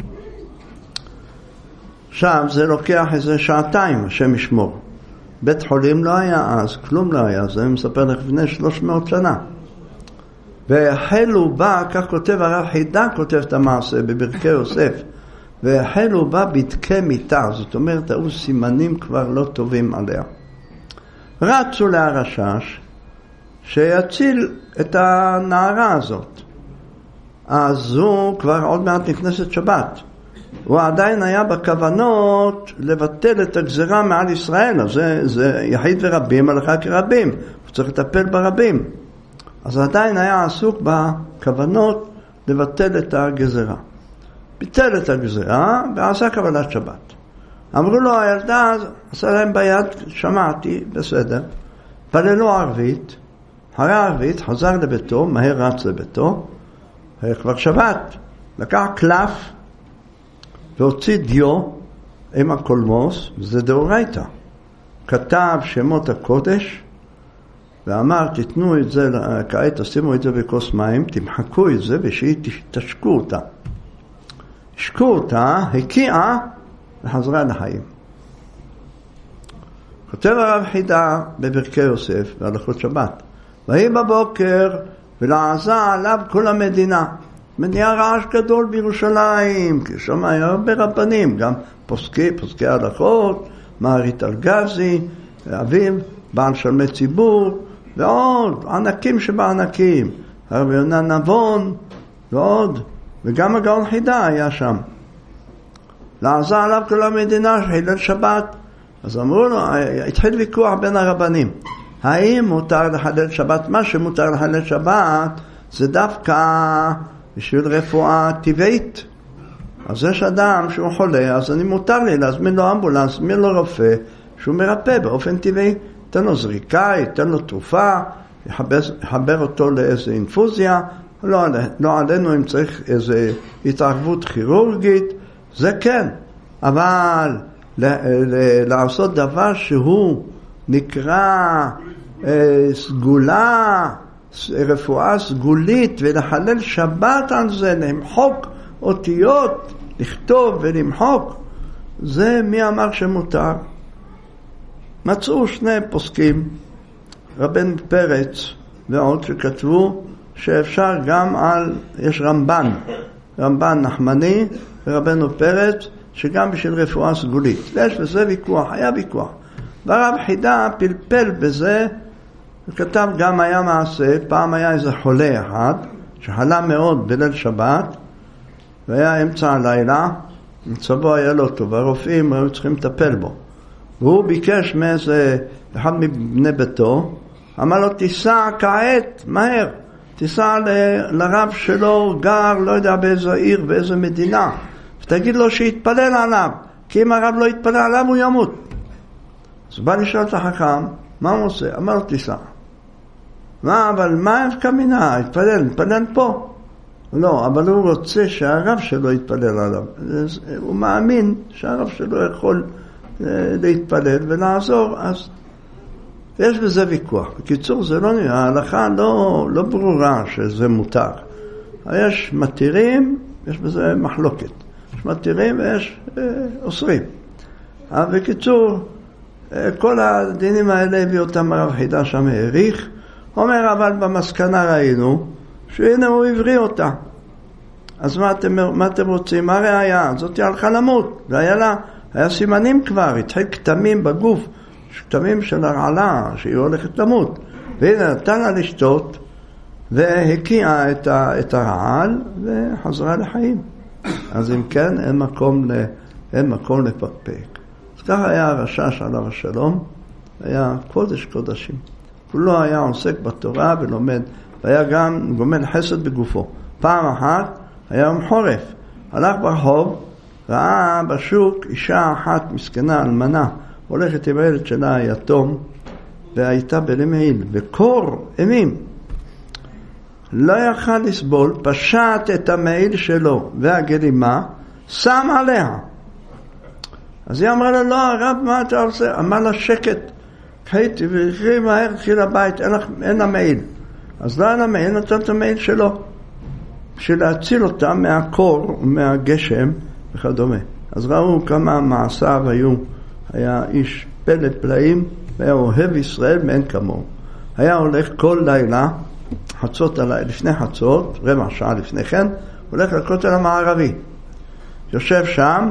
עכשיו זה לוקח איזה שעתיים, השם ישמור. בית חולים לא היה אז, כלום לא היה, זה מספר לך לפני שלוש מאות שנה. והחלו בה, כך כותב הרב חידה, כותב את המעשה בברכי יוסף, והחלו בה בדקי מיטה, זאת אומרת, היו סימנים כבר לא טובים עליה. רצו להרשש שיציל את הנערה הזאת. אז הוא כבר עוד מעט נכנסת שבת. הוא עדיין היה בכוונות לבטל את הגזרה מעל ישראל. אז זה, זה יחיד ורבים, הלכה כרבים. הוא צריך לטפל ברבים. אז עדיין היה עסוק בכוונות לבטל את הגזרה. ביטל את הגזרה ועשה קבלת שבת. אמרו לו, הילדה, עשה להם ביד, שמעתי, בסדר. פללו ערבית, אחרי הערבית, חזר לביתו, מהר רץ לביתו, היה כבר שבת. לקח קלף, והוציא דיו עם הקולמוס, וזה דאורייתא. כתב שמות הקודש, ואמר, תתנו את זה, כעת תשימו את זה בכוס מים, תמחקו את זה, ושהיא תשקו אותה. השקו אותה, הקיעה, וחזרה לחיים. כותב הרב חידה בברכי יוסף, בהלכות שבת. ויהי בבוקר, ולעזה עליו כל המדינה. מניע רעש גדול בירושלים, כי שם היה הרבה רבנים, גם פוסקי, פוסקי הלכות, מערית אלגזי, אביו, בעל שלמי ציבור, ועוד, ענקים שבענקים, הרב יונה נבון, ועוד, וגם הגאון חידה היה שם. לעזה עליו כל המדינה שחילל שבת. אז אמרו לו, התחיל ויכוח בין הרבנים. האם מותר לחלל שבת? מה שמותר לחלל שבת זה דווקא בשביל רפואה טבעית. אז יש אדם שהוא חולה, אז אני מותר לי להזמין לו אמבולנס, להזמין לו רופא שהוא מרפא באופן טבעי. תן לו זריקה, תן לו תרופה, יחבר, יחבר אותו לאיזו אינפוזיה. לא, לא עלינו אם צריך איזו התערבות כירורגית, זה כן. אבל ל- ל- לעשות דבר שהוא נקרא אה, סגולה, רפואה סגולית, ולחלל שבת על זה, למחוק אותיות, לכתוב ולמחוק, זה מי אמר שמותר? מצאו שני פוסקים, רבן פרץ ועוד, שכתבו שאפשר גם על, יש רמב"ן, רמב"ן נחמני ורבנו פרץ, שגם בשביל רפואה סגולית. יש בזה ויכוח, היה ויכוח. והרב חידה פלפל בזה, וכתב גם היה מעשה, פעם היה איזה חולה אחד, שחלה מאוד בליל שבת, והיה אמצע הלילה, מצבו היה לא טוב, הרופאים היו צריכים לטפל בו. והוא ביקש מאיזה אחד מבני ביתו, אמר לו, תיסע כעת, מהר, תיסע ל- לרב שלו, גר, לא יודע באיזה עיר, באיזה מדינה, ותגיד לו שיתפלל עליו, כי אם הרב לא יתפלל עליו הוא ימות. אז בא לשאול את החכם, מה הוא עושה? אמר לו, תיסע. מה, אבל מה כמינה? התפלל, התפלל פה. לא, אבל הוא רוצה שהרב שלו יתפלל עליו. הוא מאמין שהרב שלו יכול להתפלל ולעזור, אז יש בזה ויכוח. בקיצור, זה לא נראה, ההלכה לא, לא ברורה שזה מותר. יש מתירים, יש בזה מחלוקת. יש מתירים ויש אה, אוסרים. אבל בקיצור, אה, כל הדינים האלה הביא אותם הרב חידה שם העריך, אומר, אבל במסקנה ראינו, שהנה הוא הבריא אותה. אז מה אתם, מה אתם רוצים? מה ראיה? זאת היא הלכה למות. והיה לה, היה סימנים כבר, התחיל כתמים בגוף, כתמים של הרעלה, שהיא הולכת למות. והנה נתן לה לשתות, והקיעה את, ה, את הרעל, וחזרה לחיים. אז אם כן, אין מקום, ל, אין מקום לפקפק. אז ככה היה הרש"ש עליו השלום, היה קודש קודשים. הוא לא היה עוסק בתורה ולומד, והיה גם גומל חסד בגופו. פעם אחת היה יום חורף, הלך ברחוב, ראה בשוק אישה אחת מסכנה אלמנה, הולכת עם הילד שלה היתום, והייתה בלמעיל, וקור אימים. לא יכל לסבול, פשט את המעיל שלו והגלימה, שם עליה. אז היא אמרה לה, לא, הרב, מה אתה עושה? אמר לה, שקט. קחי, והקריא מהר, קחי לבית, אין, אין המעיל. אז לא אין המעיל, נתן את המעיל שלו, בשביל להציל אותה מהקור ומהגשם וכדומה. אז ראו כמה מעשיו היו, היה איש פלא פלאים, והיה אוהב ישראל מאין כמוהו. היה הולך כל לילה, חצות עליי, לפני חצות, רבע שעה לפני כן, הולך לכותל המערבי. יושב שם,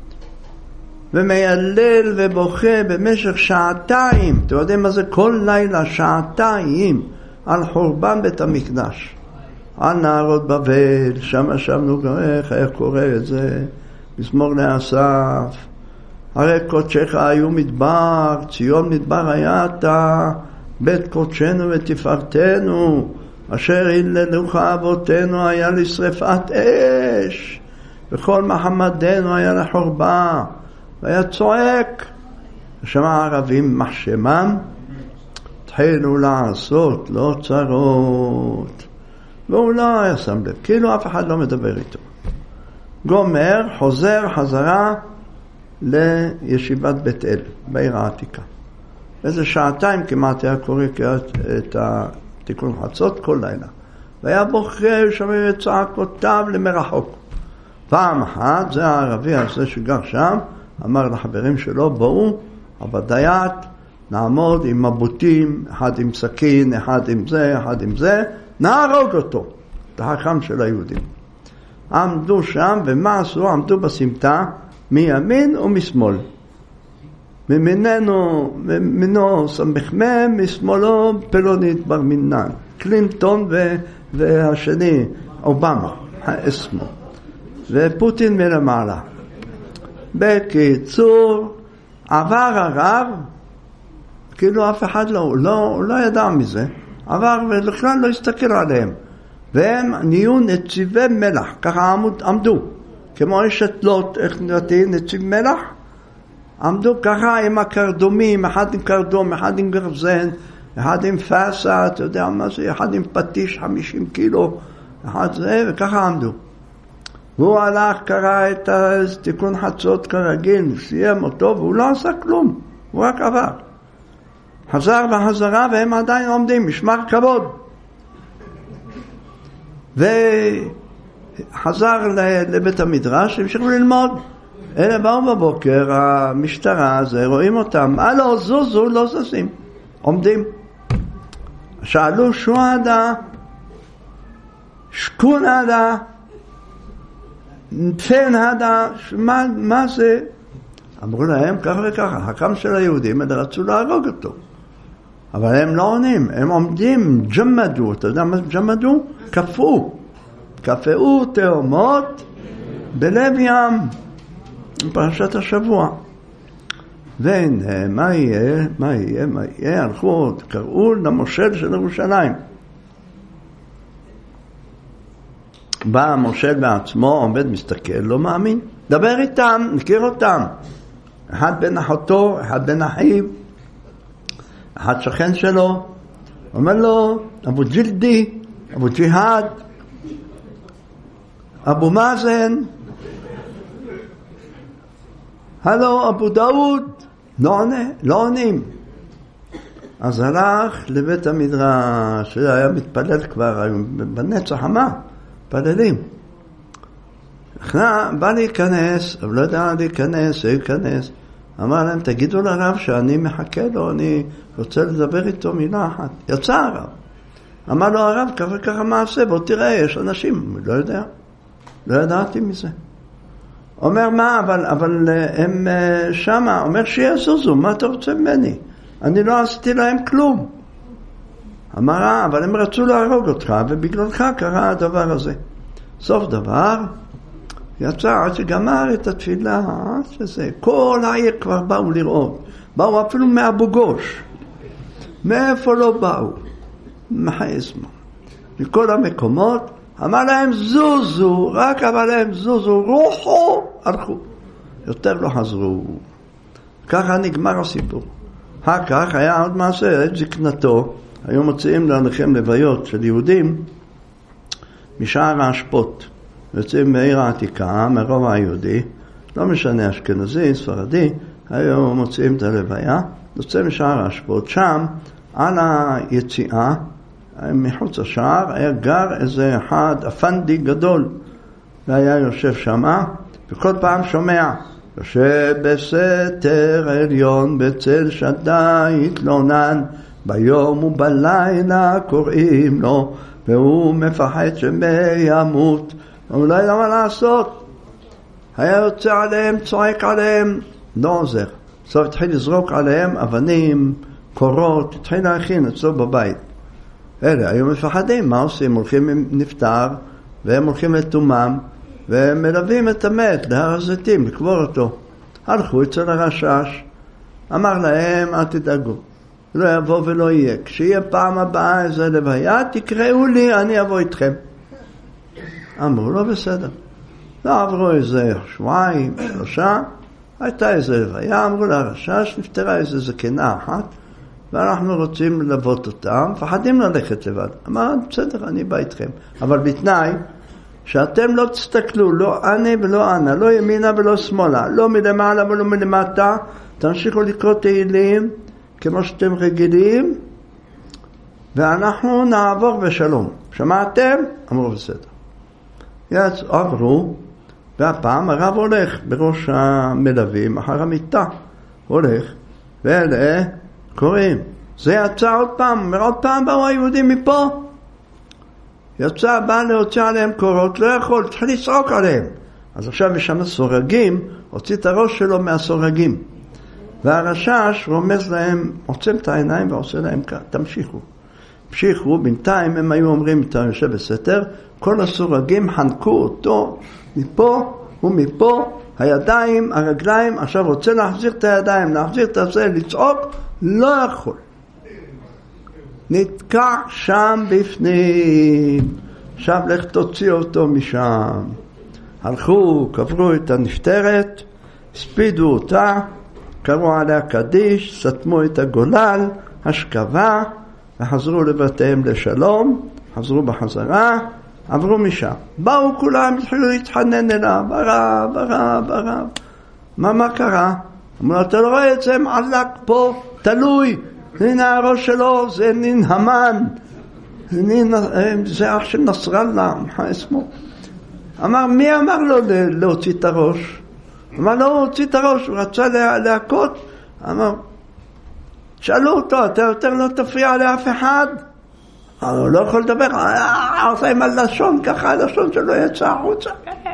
ומיילל ובוכה במשך שעתיים, אתם יודעים מה זה? כל לילה שעתיים על חורבן בית המקדש, על נהרות בבל, שם ישבנו גם איך היה קורא את זה, מזמור לאסף, הרי קודשך היו מדבר, ציון מדבר היה אתה, בית קודשנו ותפארתנו, אשר היללוך אבותינו היה לשרפת אש, וכל מחמדנו היה לחורבה, והיה צועק, ושמע הערבים מחשמם, התחילו לעשות לא צרות, והוא לא היה שם לב, כאילו אף אחד לא מדבר איתו. גומר, חוזר חזרה לישיבת בית אל, בעיר העתיקה. איזה שעתיים כמעט היה קורא את התיקון חצות כל לילה. והיה בוכה, שומע את צעקותיו למרחוק. פעם אחת, זה הערבי הזה שגר שם, אמר לחברים שלו, בואו, עבדיית, נעמוד עם מבוטים, אחד עם סכין, אחד עם זה, אחד עם זה, נהרוג אותו, את החכם של היהודים. עמדו שם, ומה עשו? עמדו בסמטה, מימין ומשמאל. ממיננו, ממינו סמכמם, משמאלו פלונית בר מינן. קלינטון ו- והשני, אובמה, האסמו. ופוטין מלמעלה. בקיצור, עבר הרב, כאילו אף אחד לא, לא, לא ידע מזה, עבר ולכלל לא הסתכל עליהם. והם נהיו נציבי מלח, ככה עמוד, עמדו. כמו אשת לוט, איך נראיתי, נציב מלח? עמדו ככה עם הקרדומים, אחד עם קרדום, אחד עם גרזן, אחד עם פסה, אתה יודע מה זה, אחד עם פטיש חמישים קילו, אחד זה, וככה עמדו. והוא הלך, קרא את תיקון חצות כרגיל, סיים אותו, והוא לא עשה כלום, הוא רק עבר. חזר בחזרה, והם עדיין עומדים, משמר כבוד. וחזר לבית המדרש, המשיכו ללמוד. אלה באו בבוקר, המשטרה הזה, רואים אותם, אה לא, זוזו, לא זזים, עומדים. שאלו שוהדה, שקון הדה, פן הדה, מה, מה זה? אמרו להם ככה וככה, הקם של היהודים, הם רצו להרוג אותו. אבל הם לא עונים, הם עומדים, ג'מדו, אתה יודע מה ג'מדו? קפאו, קפאו תאומות בלב ים, פרשת השבוע. והנה, מה יהיה, מה יהיה, מה יהיה, הלכו, קראו למושל של ירושלים. בא המושל בעצמו, עומד, מסתכל, לא מאמין. דבר איתם, נכיר אותם. אחד בן אחותו, אחד בן אחיו, אחד שכן שלו. אומר לו, אבו ג'ילדי, אבו ג'יהאד, אבו מאזן, הלו, אבו דאוד. לא עונה, לא עונים. אז הלך לבית המדרש, שהיה מתפלל כבר, בנצח המה, פללים. בא להיכנס, אבל לא יודע להיכנס, להיכנס. אמר להם, תגידו לרב שאני מחכה לו, אני רוצה לדבר איתו מילה אחת. יצא הרב. אמר לו הרב, ככה ככה מעשה, בוא תראה, יש אנשים. לא יודע. לא ידעתי מזה. אומר מה, אבל, אבל הם שמה, אומר שיעזוזו, מה אתה רוצה ממני? אני לא עשיתי להם כלום. אמר, אבל הם רצו להרוג אותך, ובגללך קרה הדבר הזה. סוף דבר, יצא עד שגמר את התפילה, שזה, כל העיר כבר באו לראות. באו אפילו מאבו גוש. מאיפה לא באו? מחייזמה. מכל המקומות, אמר להם זוזו, רק אמר להם זוזו, רוחו, הלכו. יותר לא חזרו. ככה נגמר הסיפור. אחר כך היה עוד מעשה, את זקנתו, היו מוציאים להלכם לוויות של יהודים משער האשפות. יוצאים בעיר העתיקה, מרוב היהודי, לא משנה אשכנזי, ספרדי, היו מוציאים את הלוויה, יוצא משער האשפות. שם, על היציאה, מחוץ השער, היה גר איזה אחד, אפנדי גדול, והיה יושב שמה, וכל פעם שומע, יושב בסתר עליון, בצל שדי התלונן, ביום ובלילה קוראים לו, והוא מפחד שמימות, הוא לא יודע מה לעשות. היה יוצא עליהם, צועק עליהם, לא עוזר. בסוף התחיל לזרוק עליהם אבנים, קורות, התחיל להכין אצלו בבית. אלה היו מפחדים, מה עושים? הולכים עם נפטר, והם הולכים לתומם, והם מלווים את המת להר הזיתים, לקבור אותו. הלכו אצל הרשש, אמר להם, אל תדאגו, לא יבוא ולא יהיה. כשיהיה פעם הבאה איזה לוויה, תקראו לי, אני אבוא איתכם. אמרו, לא בסדר. לא עברו איזה שבועיים, שלושה, הייתה איזה לוויה, אמרו לרשש, נפטרה איזה זקנה אחת, ואנחנו רוצים ללוות אותם, פחדים ללכת לבד. אמר, בסדר, אני בא איתכם. אבל בתנאי, שאתם לא תסתכלו, לא אני ולא אנה, לא ימינה ולא שמאלה, לא מלמעלה ולא מלמטה, תמשיכו לקרוא תהילים, כמו שאתם רגילים, ואנחנו נעבור בשלום. שמעתם? אמרו בסדר. יצ... עברו, והפעם הרב הולך בראש המלווים, אחר המיטה, הולך, ואלה קוראים. זה יצא עוד פעם, עוד פעם באו היהודים מפה. יצא, בא להוציא עליהם קורות, לא יכול, צריך לצעוק עליהם. אז עכשיו יש שם סורגים, הוציא את הראש שלו מהסורגים. והרשש רומז להם, עוצם את העיניים ועושה להם כך, תמשיכו. המשיכו, בינתיים הם היו אומרים, אתה יושב בסתר, כל הסורגים חנקו אותו מפה ומפה, הידיים, הרגליים, עכשיו רוצה להחזיר את הידיים, להחזיר את הזה, לצעוק, לא יכול. נתקע שם בפנים, עכשיו לך תוציא אותו משם. הלכו, קברו את הנפטרת, הספידו אותה, קראו עליה קדיש, סתמו את הגולל, השכבה, וחזרו לבתיהם לשלום, חזרו בחזרה, עברו משם. באו כולם, התחילו להתחנן אליו, הרב, הרב, הרב. מה, מה קרה? אמרו, אתה לא רואה את זה, מעלק פה, תלוי. הנה הראש שלו, זה נין המן. זה אח של נסראללה, מה אסמו? אמר, מי אמר לו להוציא את הראש? אמר לו, הוא הוציא את הראש, הוא רצה לה, להכות, אמר, שאלו אותו, אתה יותר לא תפריע לאף אחד? הוא לא יכול לדבר, עושה עם הלשון, ככה הלשון שלו יצא החוצה.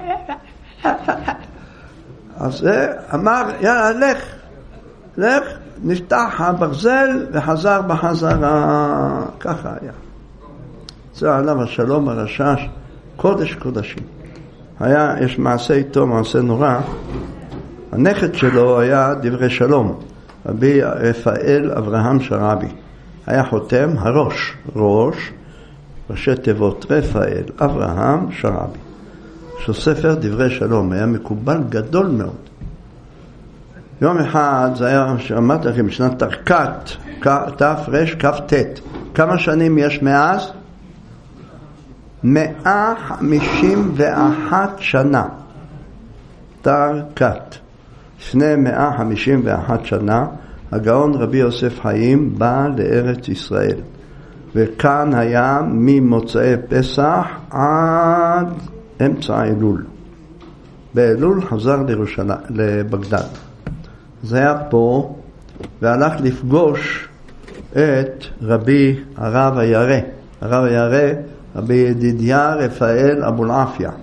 אז אמר, יאללה, לך, לך, נפתח הברזל וחזר בחזרה, ככה היה. זה עליו השלום הרשש, קודש קודשים. היה, יש מעשה איתו, מעשה נורא, הנכד שלו היה דברי שלום, רבי רפאל אברהם שרעבי. היה חותם הראש, ראש, ראשי תיבות רפאל אברהם שרעבי. שהוא ספר דברי שלום, היה מקובל גדול מאוד. יום אחד, זה היה, שאמרתי לכם, בשנת תרקת, תרש כ"ט. כמה שנים יש מאז? מאה חמישים ואחת שנה. תרקת. לפני מאה חמישים ואחת שנה, הגאון רבי יוסף חיים בא לארץ ישראל. וכאן היה ממוצאי פסח עד אמצע אלול. באלול חזר לירושלים, לבגדד. זה היה פה, והלך לפגוש את רבי הרב הירא. הרב הירא, רבי ידידיה רפאל אבולעפיה,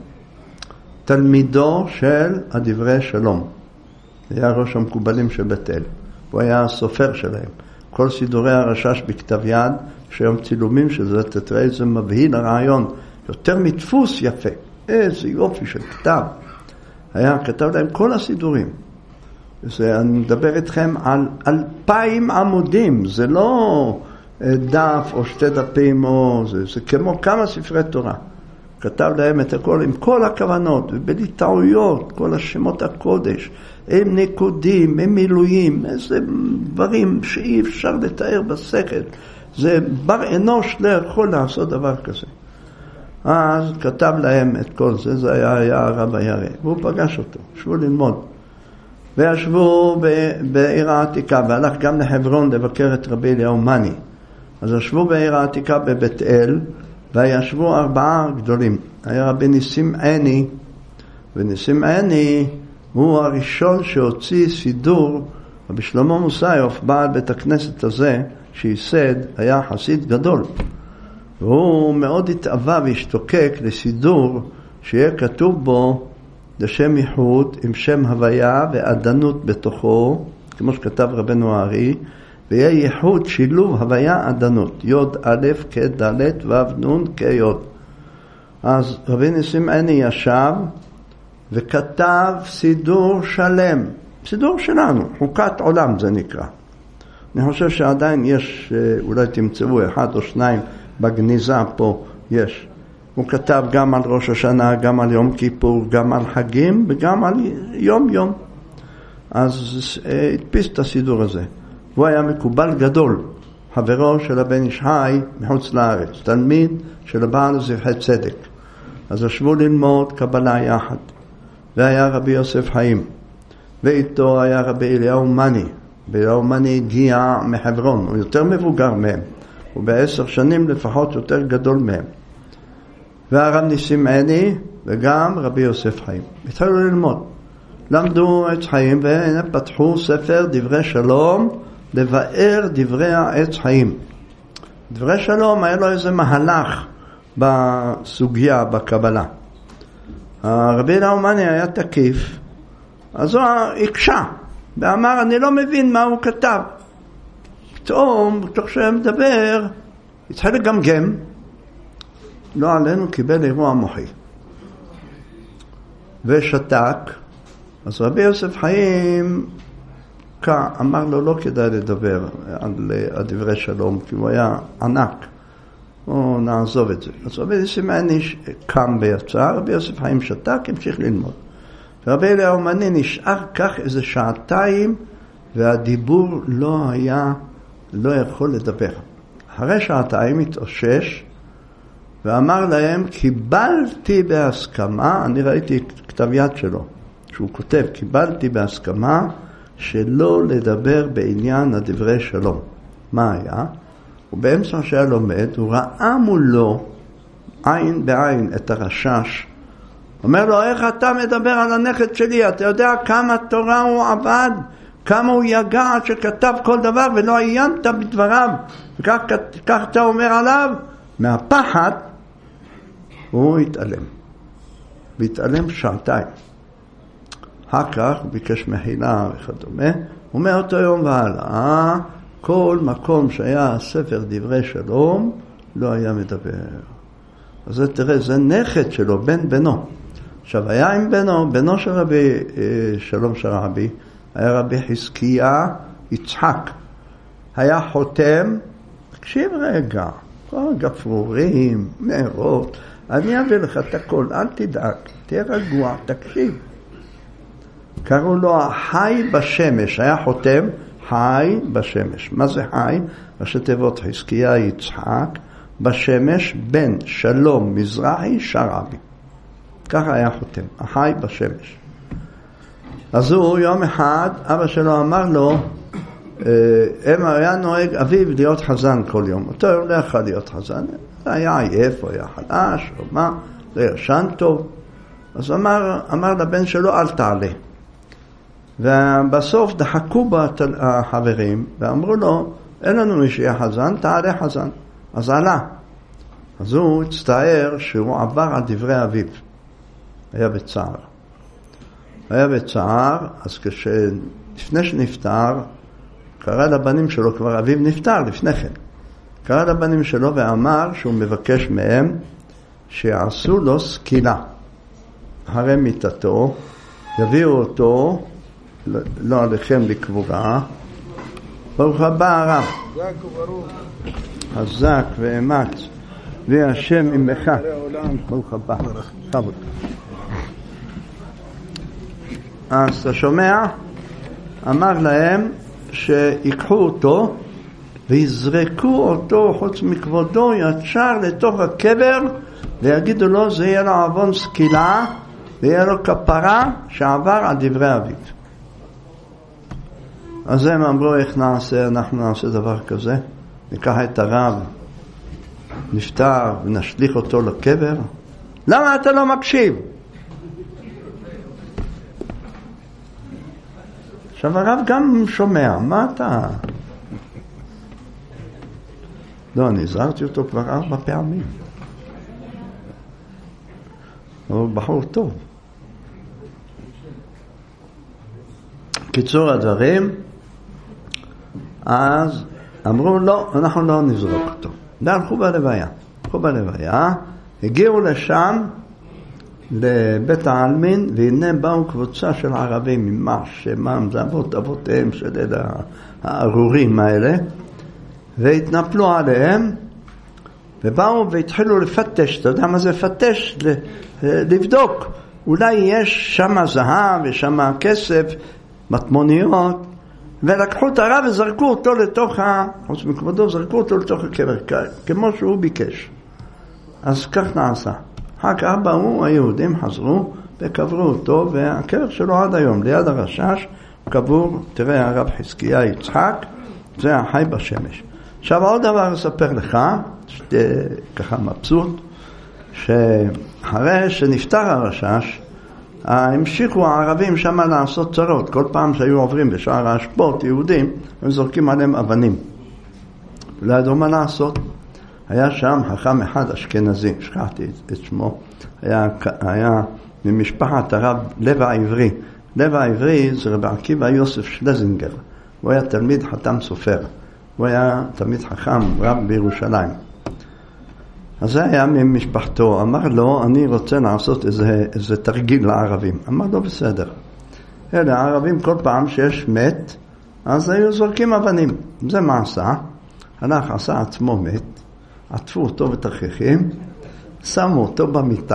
תלמידו של הדברי שלום. היה ראש המקובלים של בית אל. הוא היה הסופר שלהם. כל סידורי הרשש בכתב יד, שהיום צילומים שזה, תתראה איזה מבהיל הרעיון, יותר מדפוס יפה. איזה יופי של כתב. היה כתב להם כל הסידורים. זה, אני מדבר איתכם על אלפיים עמודים, זה לא דף או שתי דפים, או זה, זה כמו כמה ספרי תורה. כתב להם את הכל עם כל הכוונות, ובלי טעויות, כל השמות הקודש, הם נקודים, הם מילואים, איזה דברים שאי אפשר לתאר בשכל. זה בר אנוש לא יכול לעשות דבר כזה. אז כתב להם את כל זה, זה היה, היה הרב הירא, והוא פגש אותו, שבו ללמוד. וישבו בעיר העתיקה, והלך גם לחברון לבקר את רבי אליהו מני. אז ישבו בעיר העתיקה בבית אל, וישבו ארבעה גדולים. היה רבי ניסים עני, וניסים עני הוא הראשון שהוציא סידור, רבי שלמה מוסיוף, בעל בית הכנסת הזה, שייסד, היה חסיד גדול. והוא מאוד התאווה והשתוקק לסידור שיהיה כתוב בו לשם ייחוד עם שם הוויה ועדנות בתוכו, כמו שכתב רבנו הארי, ויהיה ייחוד שילוב הוויה עדנות, יוד א' כד' ו' נ' כיוד. אז רבי ניסים עני ישב וכתב סידור שלם, סידור שלנו, חוקת עולם זה נקרא. אני חושב שעדיין יש, אולי תמצאו אחד או שניים בגניזה פה, יש. הוא כתב גם על ראש השנה, גם על יום כיפור, גם על חגים וגם על יום יום. אז הדפיס את הסידור הזה. הוא היה מקובל גדול, חברו של הבן איש חי מחוץ לארץ, תלמיד של הבעל זבחי צדק. אז ישבו ללמוד קבלה יחד. והיה רבי יוסף חיים. ואיתו היה רבי אליהו מני. ואליהו מני הגיע מחברון, הוא יותר מבוגר מהם. הוא בעשר שנים לפחות יותר גדול מהם. והרב ניסים עני וגם רבי יוסף חיים. התחילו ללמוד. למדו עץ חיים והנה פתחו ספר דברי שלום לבאר דברי העץ חיים. דברי שלום היה לו איזה מהלך בסוגיה, בקבלה. הרבי אליהו מני היה תקיף, אז הוא הקשה ואמר אני לא מבין מה הוא כתב. פתאום בתוך שהוא מדבר התחיל לגמגם, לא עלינו קיבל אירוע מוחי ושתק. אז רבי יוסף חיים אמר לו לא כדאי לדבר על דברי שלום כי הוא היה ענק, או נעזוב את זה. אז רבי ניסים עני קם ויצא, רבי יוסף חיים שתק, המשיך ללמוד. רבי אליהו מני נשאר כך איזה שעתיים והדיבור לא היה, לא יכול לדבר. אחרי שעתיים התאושש ואמר להם קיבלתי בהסכמה, אני ראיתי כתב יד שלו שהוא כותב, קיבלתי בהסכמה שלא לדבר בעניין הדברי שלום. מה היה? הוא באמצע שהיה לומד, הוא ראה מולו עין בעין את הרשש אומר לו, איך אתה מדבר על הנכד שלי? אתה יודע כמה תורה הוא עבד, כמה הוא יגע שכתב כל דבר ולא עיינת בדבריו, וכך כך אתה אומר עליו. מהפחד הוא התעלם, והתעלם שעתיים. אחר כך הוא ביקש מחילה וכדומה. ומאותו יום והלאה, כל מקום שהיה ספר דברי שלום לא היה מדבר. אז תראה, זה נכד שלו, בן בנו. עכשיו היה עם בנו, בנו של רבי שלום שרעבי, היה רבי חזקיה יצחק. היה חותם, תקשיב רגע, כל גפרורים, נרות, אני אביא לך את הכל, אל תדאג, תהיה רגוע, תקשיב. קראו לו החי בשמש, היה חותם חי בשמש. מה זה חי? ראשי תיבות חזקיה יצחק, בשמש בן שלום מזרחי שרעבי. ככה היה חותם, החי בשמש. אז הוא יום אחד, אבא שלו אמר לו, הם היה נוהג אביו להיות חזן כל יום. אותו יום לא יכול להיות חזן, היה עייף או היה חלש או מה, זה ישן טוב. אז אמר, אמר לבן שלו, אל תעלה. ובסוף דחקו בה החברים ואמרו לו, אין לנו מי שיהיה חזן, תעלה חזן. אז עלה. אז הוא הצטער שהוא עבר על דברי אביו. היה בצער. היה בצער, אז כשלפני שנפטר, קרא לבנים שלו, כבר אביו נפטר לפני כן. קרא לבנים שלו ואמר שהוא מבקש מהם שיעשו לו סקילה. אחרי מיטתו, יביאו אותו, לא עליכם לקבורה. ברוך הבא הרב. חזק ואמץ. והשם עמך. ברוך הבא. חבוד. אז אתה שומע? אמר להם שיקחו אותו ויזרקו אותו חוץ מכבודו ישר לתוך הקבר ויגידו לו זה יהיה לו עוון סקילה ויהיה לו כפרה שעבר על דברי אביו. אז הם אמרו איך נעשה, אנחנו נעשה דבר כזה, ניקח את הרב נפטר ונשליך אותו לקבר. למה אתה לא מקשיב? עכשיו הרב גם שומע, מה אתה? לא, אני הזהרתי אותו כבר ארבע פעמים. הוא בחור טוב. קיצור הדברים, אז אמרו לא, אנחנו לא נזרוק אותו. והלכו בלוויה. הלכו בלוויה, הגיעו לשם, לבית העלמין, והנה באו קבוצה של ערבים, ממש, שמם, זה אבות אבותיהם של אלה הארורים האלה, והתנפלו עליהם, ובאו והתחילו לפתש, אתה יודע מה זה לפתש? לבדוק, אולי יש שם זהב ושם כסף, מטמוניות, ולקחו את הרב וזרקו אותו לתוך ה... חוץ מכבודו, זרקו אותו לתוך הקבר, כמו שהוא ביקש. אז כך נעשה. אחר כך באו היהודים, חזרו וקברו אותו, והקבר שלו עד היום, ליד הרשש, קבור, תראה הרב חזקיה יצחק, זה החי בשמש. עכשיו עוד דבר אספר לך, שתה ככה מבסוט, שאחרי שנפטר הרשש, המשיכו הערבים שם לעשות צרות. כל פעם שהיו עוברים בשער האשפות, יהודים, הם זורקים עליהם אבנים. לא ידעו מה לעשות. היה שם חכם אחד אשכנזי, שכחתי את שמו, היה, היה ממשפחת הרב לב העברי. לב העברי זה רבי עקיבא יוסף שלזינגר. הוא היה תלמיד חתם סופר. הוא היה תלמיד חכם, רב בירושלים. אז זה היה ממשפחתו. אמר לו, אני רוצה לעשות איזה, איזה תרגיל לערבים. אמר לו, בסדר. אלה, הערבים כל פעם שיש מת, אז היו זורקים אבנים. זה מה עשה? הלך, עשה עצמו מת, עטפו אותו בתכריכים, שמו אותו במיטה.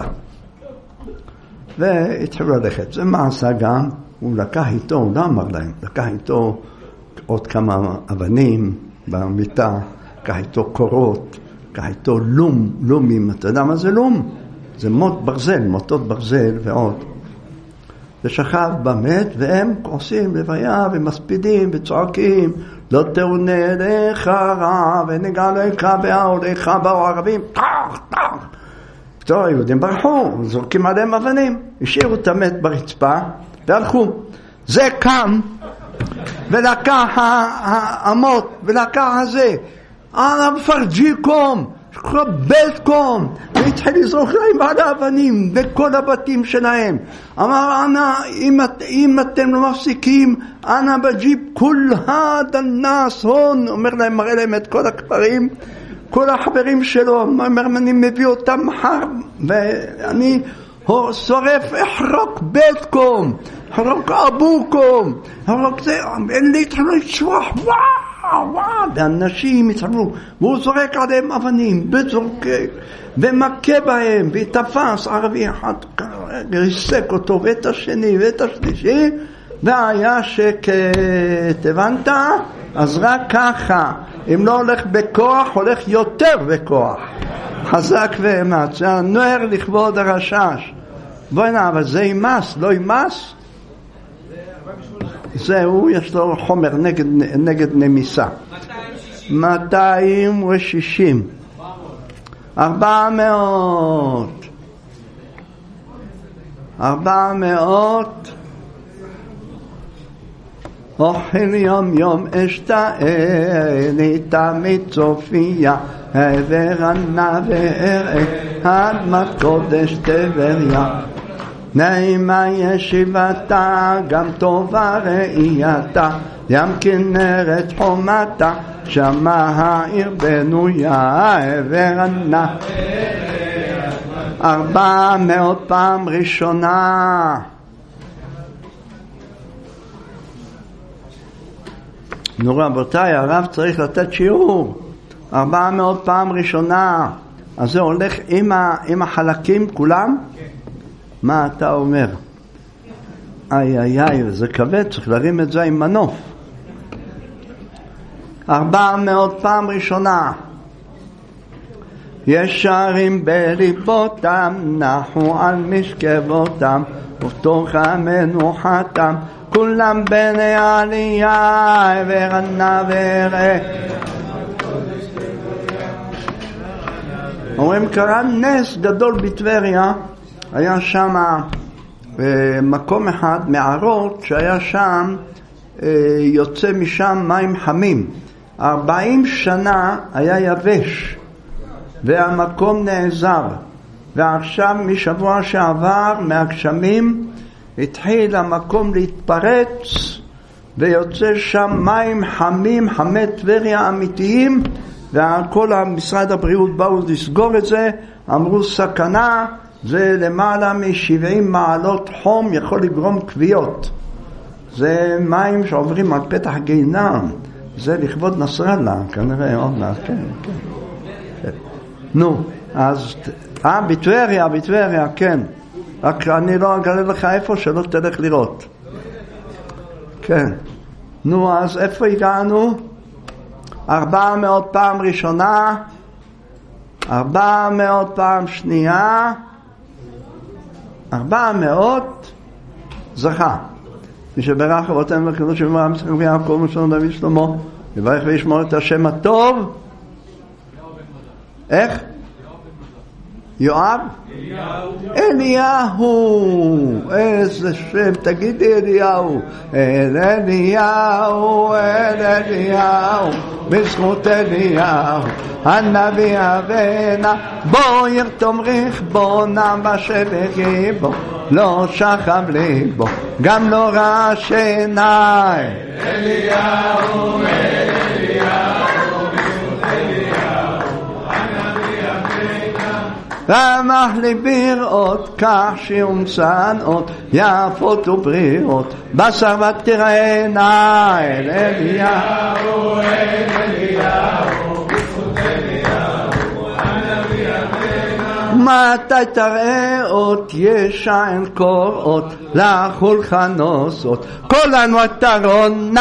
והתחילו ללכת. זה מה עשה גם? הוא לקח איתו, הוא לא אמר להם, לקח איתו עוד כמה אבנים במיטה, לקח איתו קורות, לקח איתו לום, לומים. אתה יודע מה זה לום? זה מוט ברזל, מוטות ברזל ועוד. ושכב במת, והם עושים לוויה ומספידים וצועקים, לא תאונה לך רע ונגע לך בעולך, באו ערבים, טח, טח. טוב, היהודים ברחו, זורקים עליהם אבנים, השאירו את המת ברצפה והלכו. זה קם ולקח האמות ולקח הזה, אנא פרג'יקום, בלתקום, והתחיל לזרוק להם על האבנים בכל הבתים שלהם. אמר, אנא, אם, אם אתם לא מפסיקים, אנא בג'יב כול הד הנאס הון, אומר להם, מראה להם את כל הכפרים, כל החברים שלו, אומר, אני מביא אותם מחר, ואני שורף, אחרוק בלתקום, אחרוק אבוקום, אחרוק זה, אין לי התחילו לשרוח, וואו, וואו, ואנשים התחילו, והוא זורק עליהם אבנים, וזורק, ומכה בהם, ותפס ערבי אחד, ריסק אותו, ואת השני, ואת השלישי, והיה שקט, הבנת? אז רק ככה, אם לא הולך בכוח, הולך יותר בכוח. חזק ואמץ, זה הנוער לכבוד הרשש. בואי נע, אבל זה אימס, לא אימס? זהו, יש לו חומר נגד, נגד נמיסה. מאתיים ושישים. ארבע מאות. ארבע מאות. אוכל יום יום אשתאני תמיד צופיה ורנה ואראה אדמת קודש טבריה נעימה ישיבתה גם טובה ראייתה ים כנרת חומתה שמה העיר בנויה ורנה ארבע מאות פעם ראשונה. נו רבותיי, הרב צריך לתת שיעור ארבע מאות פעם ראשונה, אז זה הולך עם, ה, עם החלקים כולם? מה אתה אומר? איי איי איי, זה כבד, צריך להרים את זה עם מנוף. ארבע מאות פעם ראשונה. ישרים בליבותם, נחו על משכבותם, ובתוך מנוחתם, כולם בני עלייה ורנה וראה. אומרים, קרה נס גדול בטבריה, היה שם מקום אחד, מערות, שהיה שם, יוצא משם מים חמים. ארבעים שנה היה יבש, והמקום נעזב. ועכשיו משבוע שעבר, מהגשמים, התחיל המקום להתפרץ, ויוצא שם מים חמים, חמי טבריה אמיתיים, וכל המשרד הבריאות באו לסגור את זה, אמרו סכנה, זה למעלה מ-שבעים מעלות חום, יכול לגרום כוויות. זה מים שעוברים על פתח גיהנם, זה לכבוד נסראללה, כנראה עוד מעט, כן, כן. כן. נו, אז, אה, בטבריה, בטבריה, כן. רק אני לא אגלה לך איפה שלא תלך לראות. כן. נו, אז איפה הגענו? ארבע מאות פעם ראשונה, ארבע מאות פעם שנייה, ארבע מאות זכה. מי שברך אבותינו לקדוש ברוך הוא יצחק ויעקב ושלום דוד שלמה, יברך וישמור את השם הטוב. איך? יואב? אליהו. איזה שם, תגידי אליהו. אל אליהו, אל אליהו, בזכות אליהו הנביא אבנה, בו ירתום רכבונה בשבחי בו, לא שכב ליבו, גם לא רעש עיניי. אליהו, אליהו, רמח לי בראות, כך שיומצנות יפות ובריאות, בשר ותראינה. אל אליהו, אל אליהו, בזכות אליהו הנביא אבנה, מתי תראה אות ישע אין קוראות, לחולך נוסעות, כל הנועתרון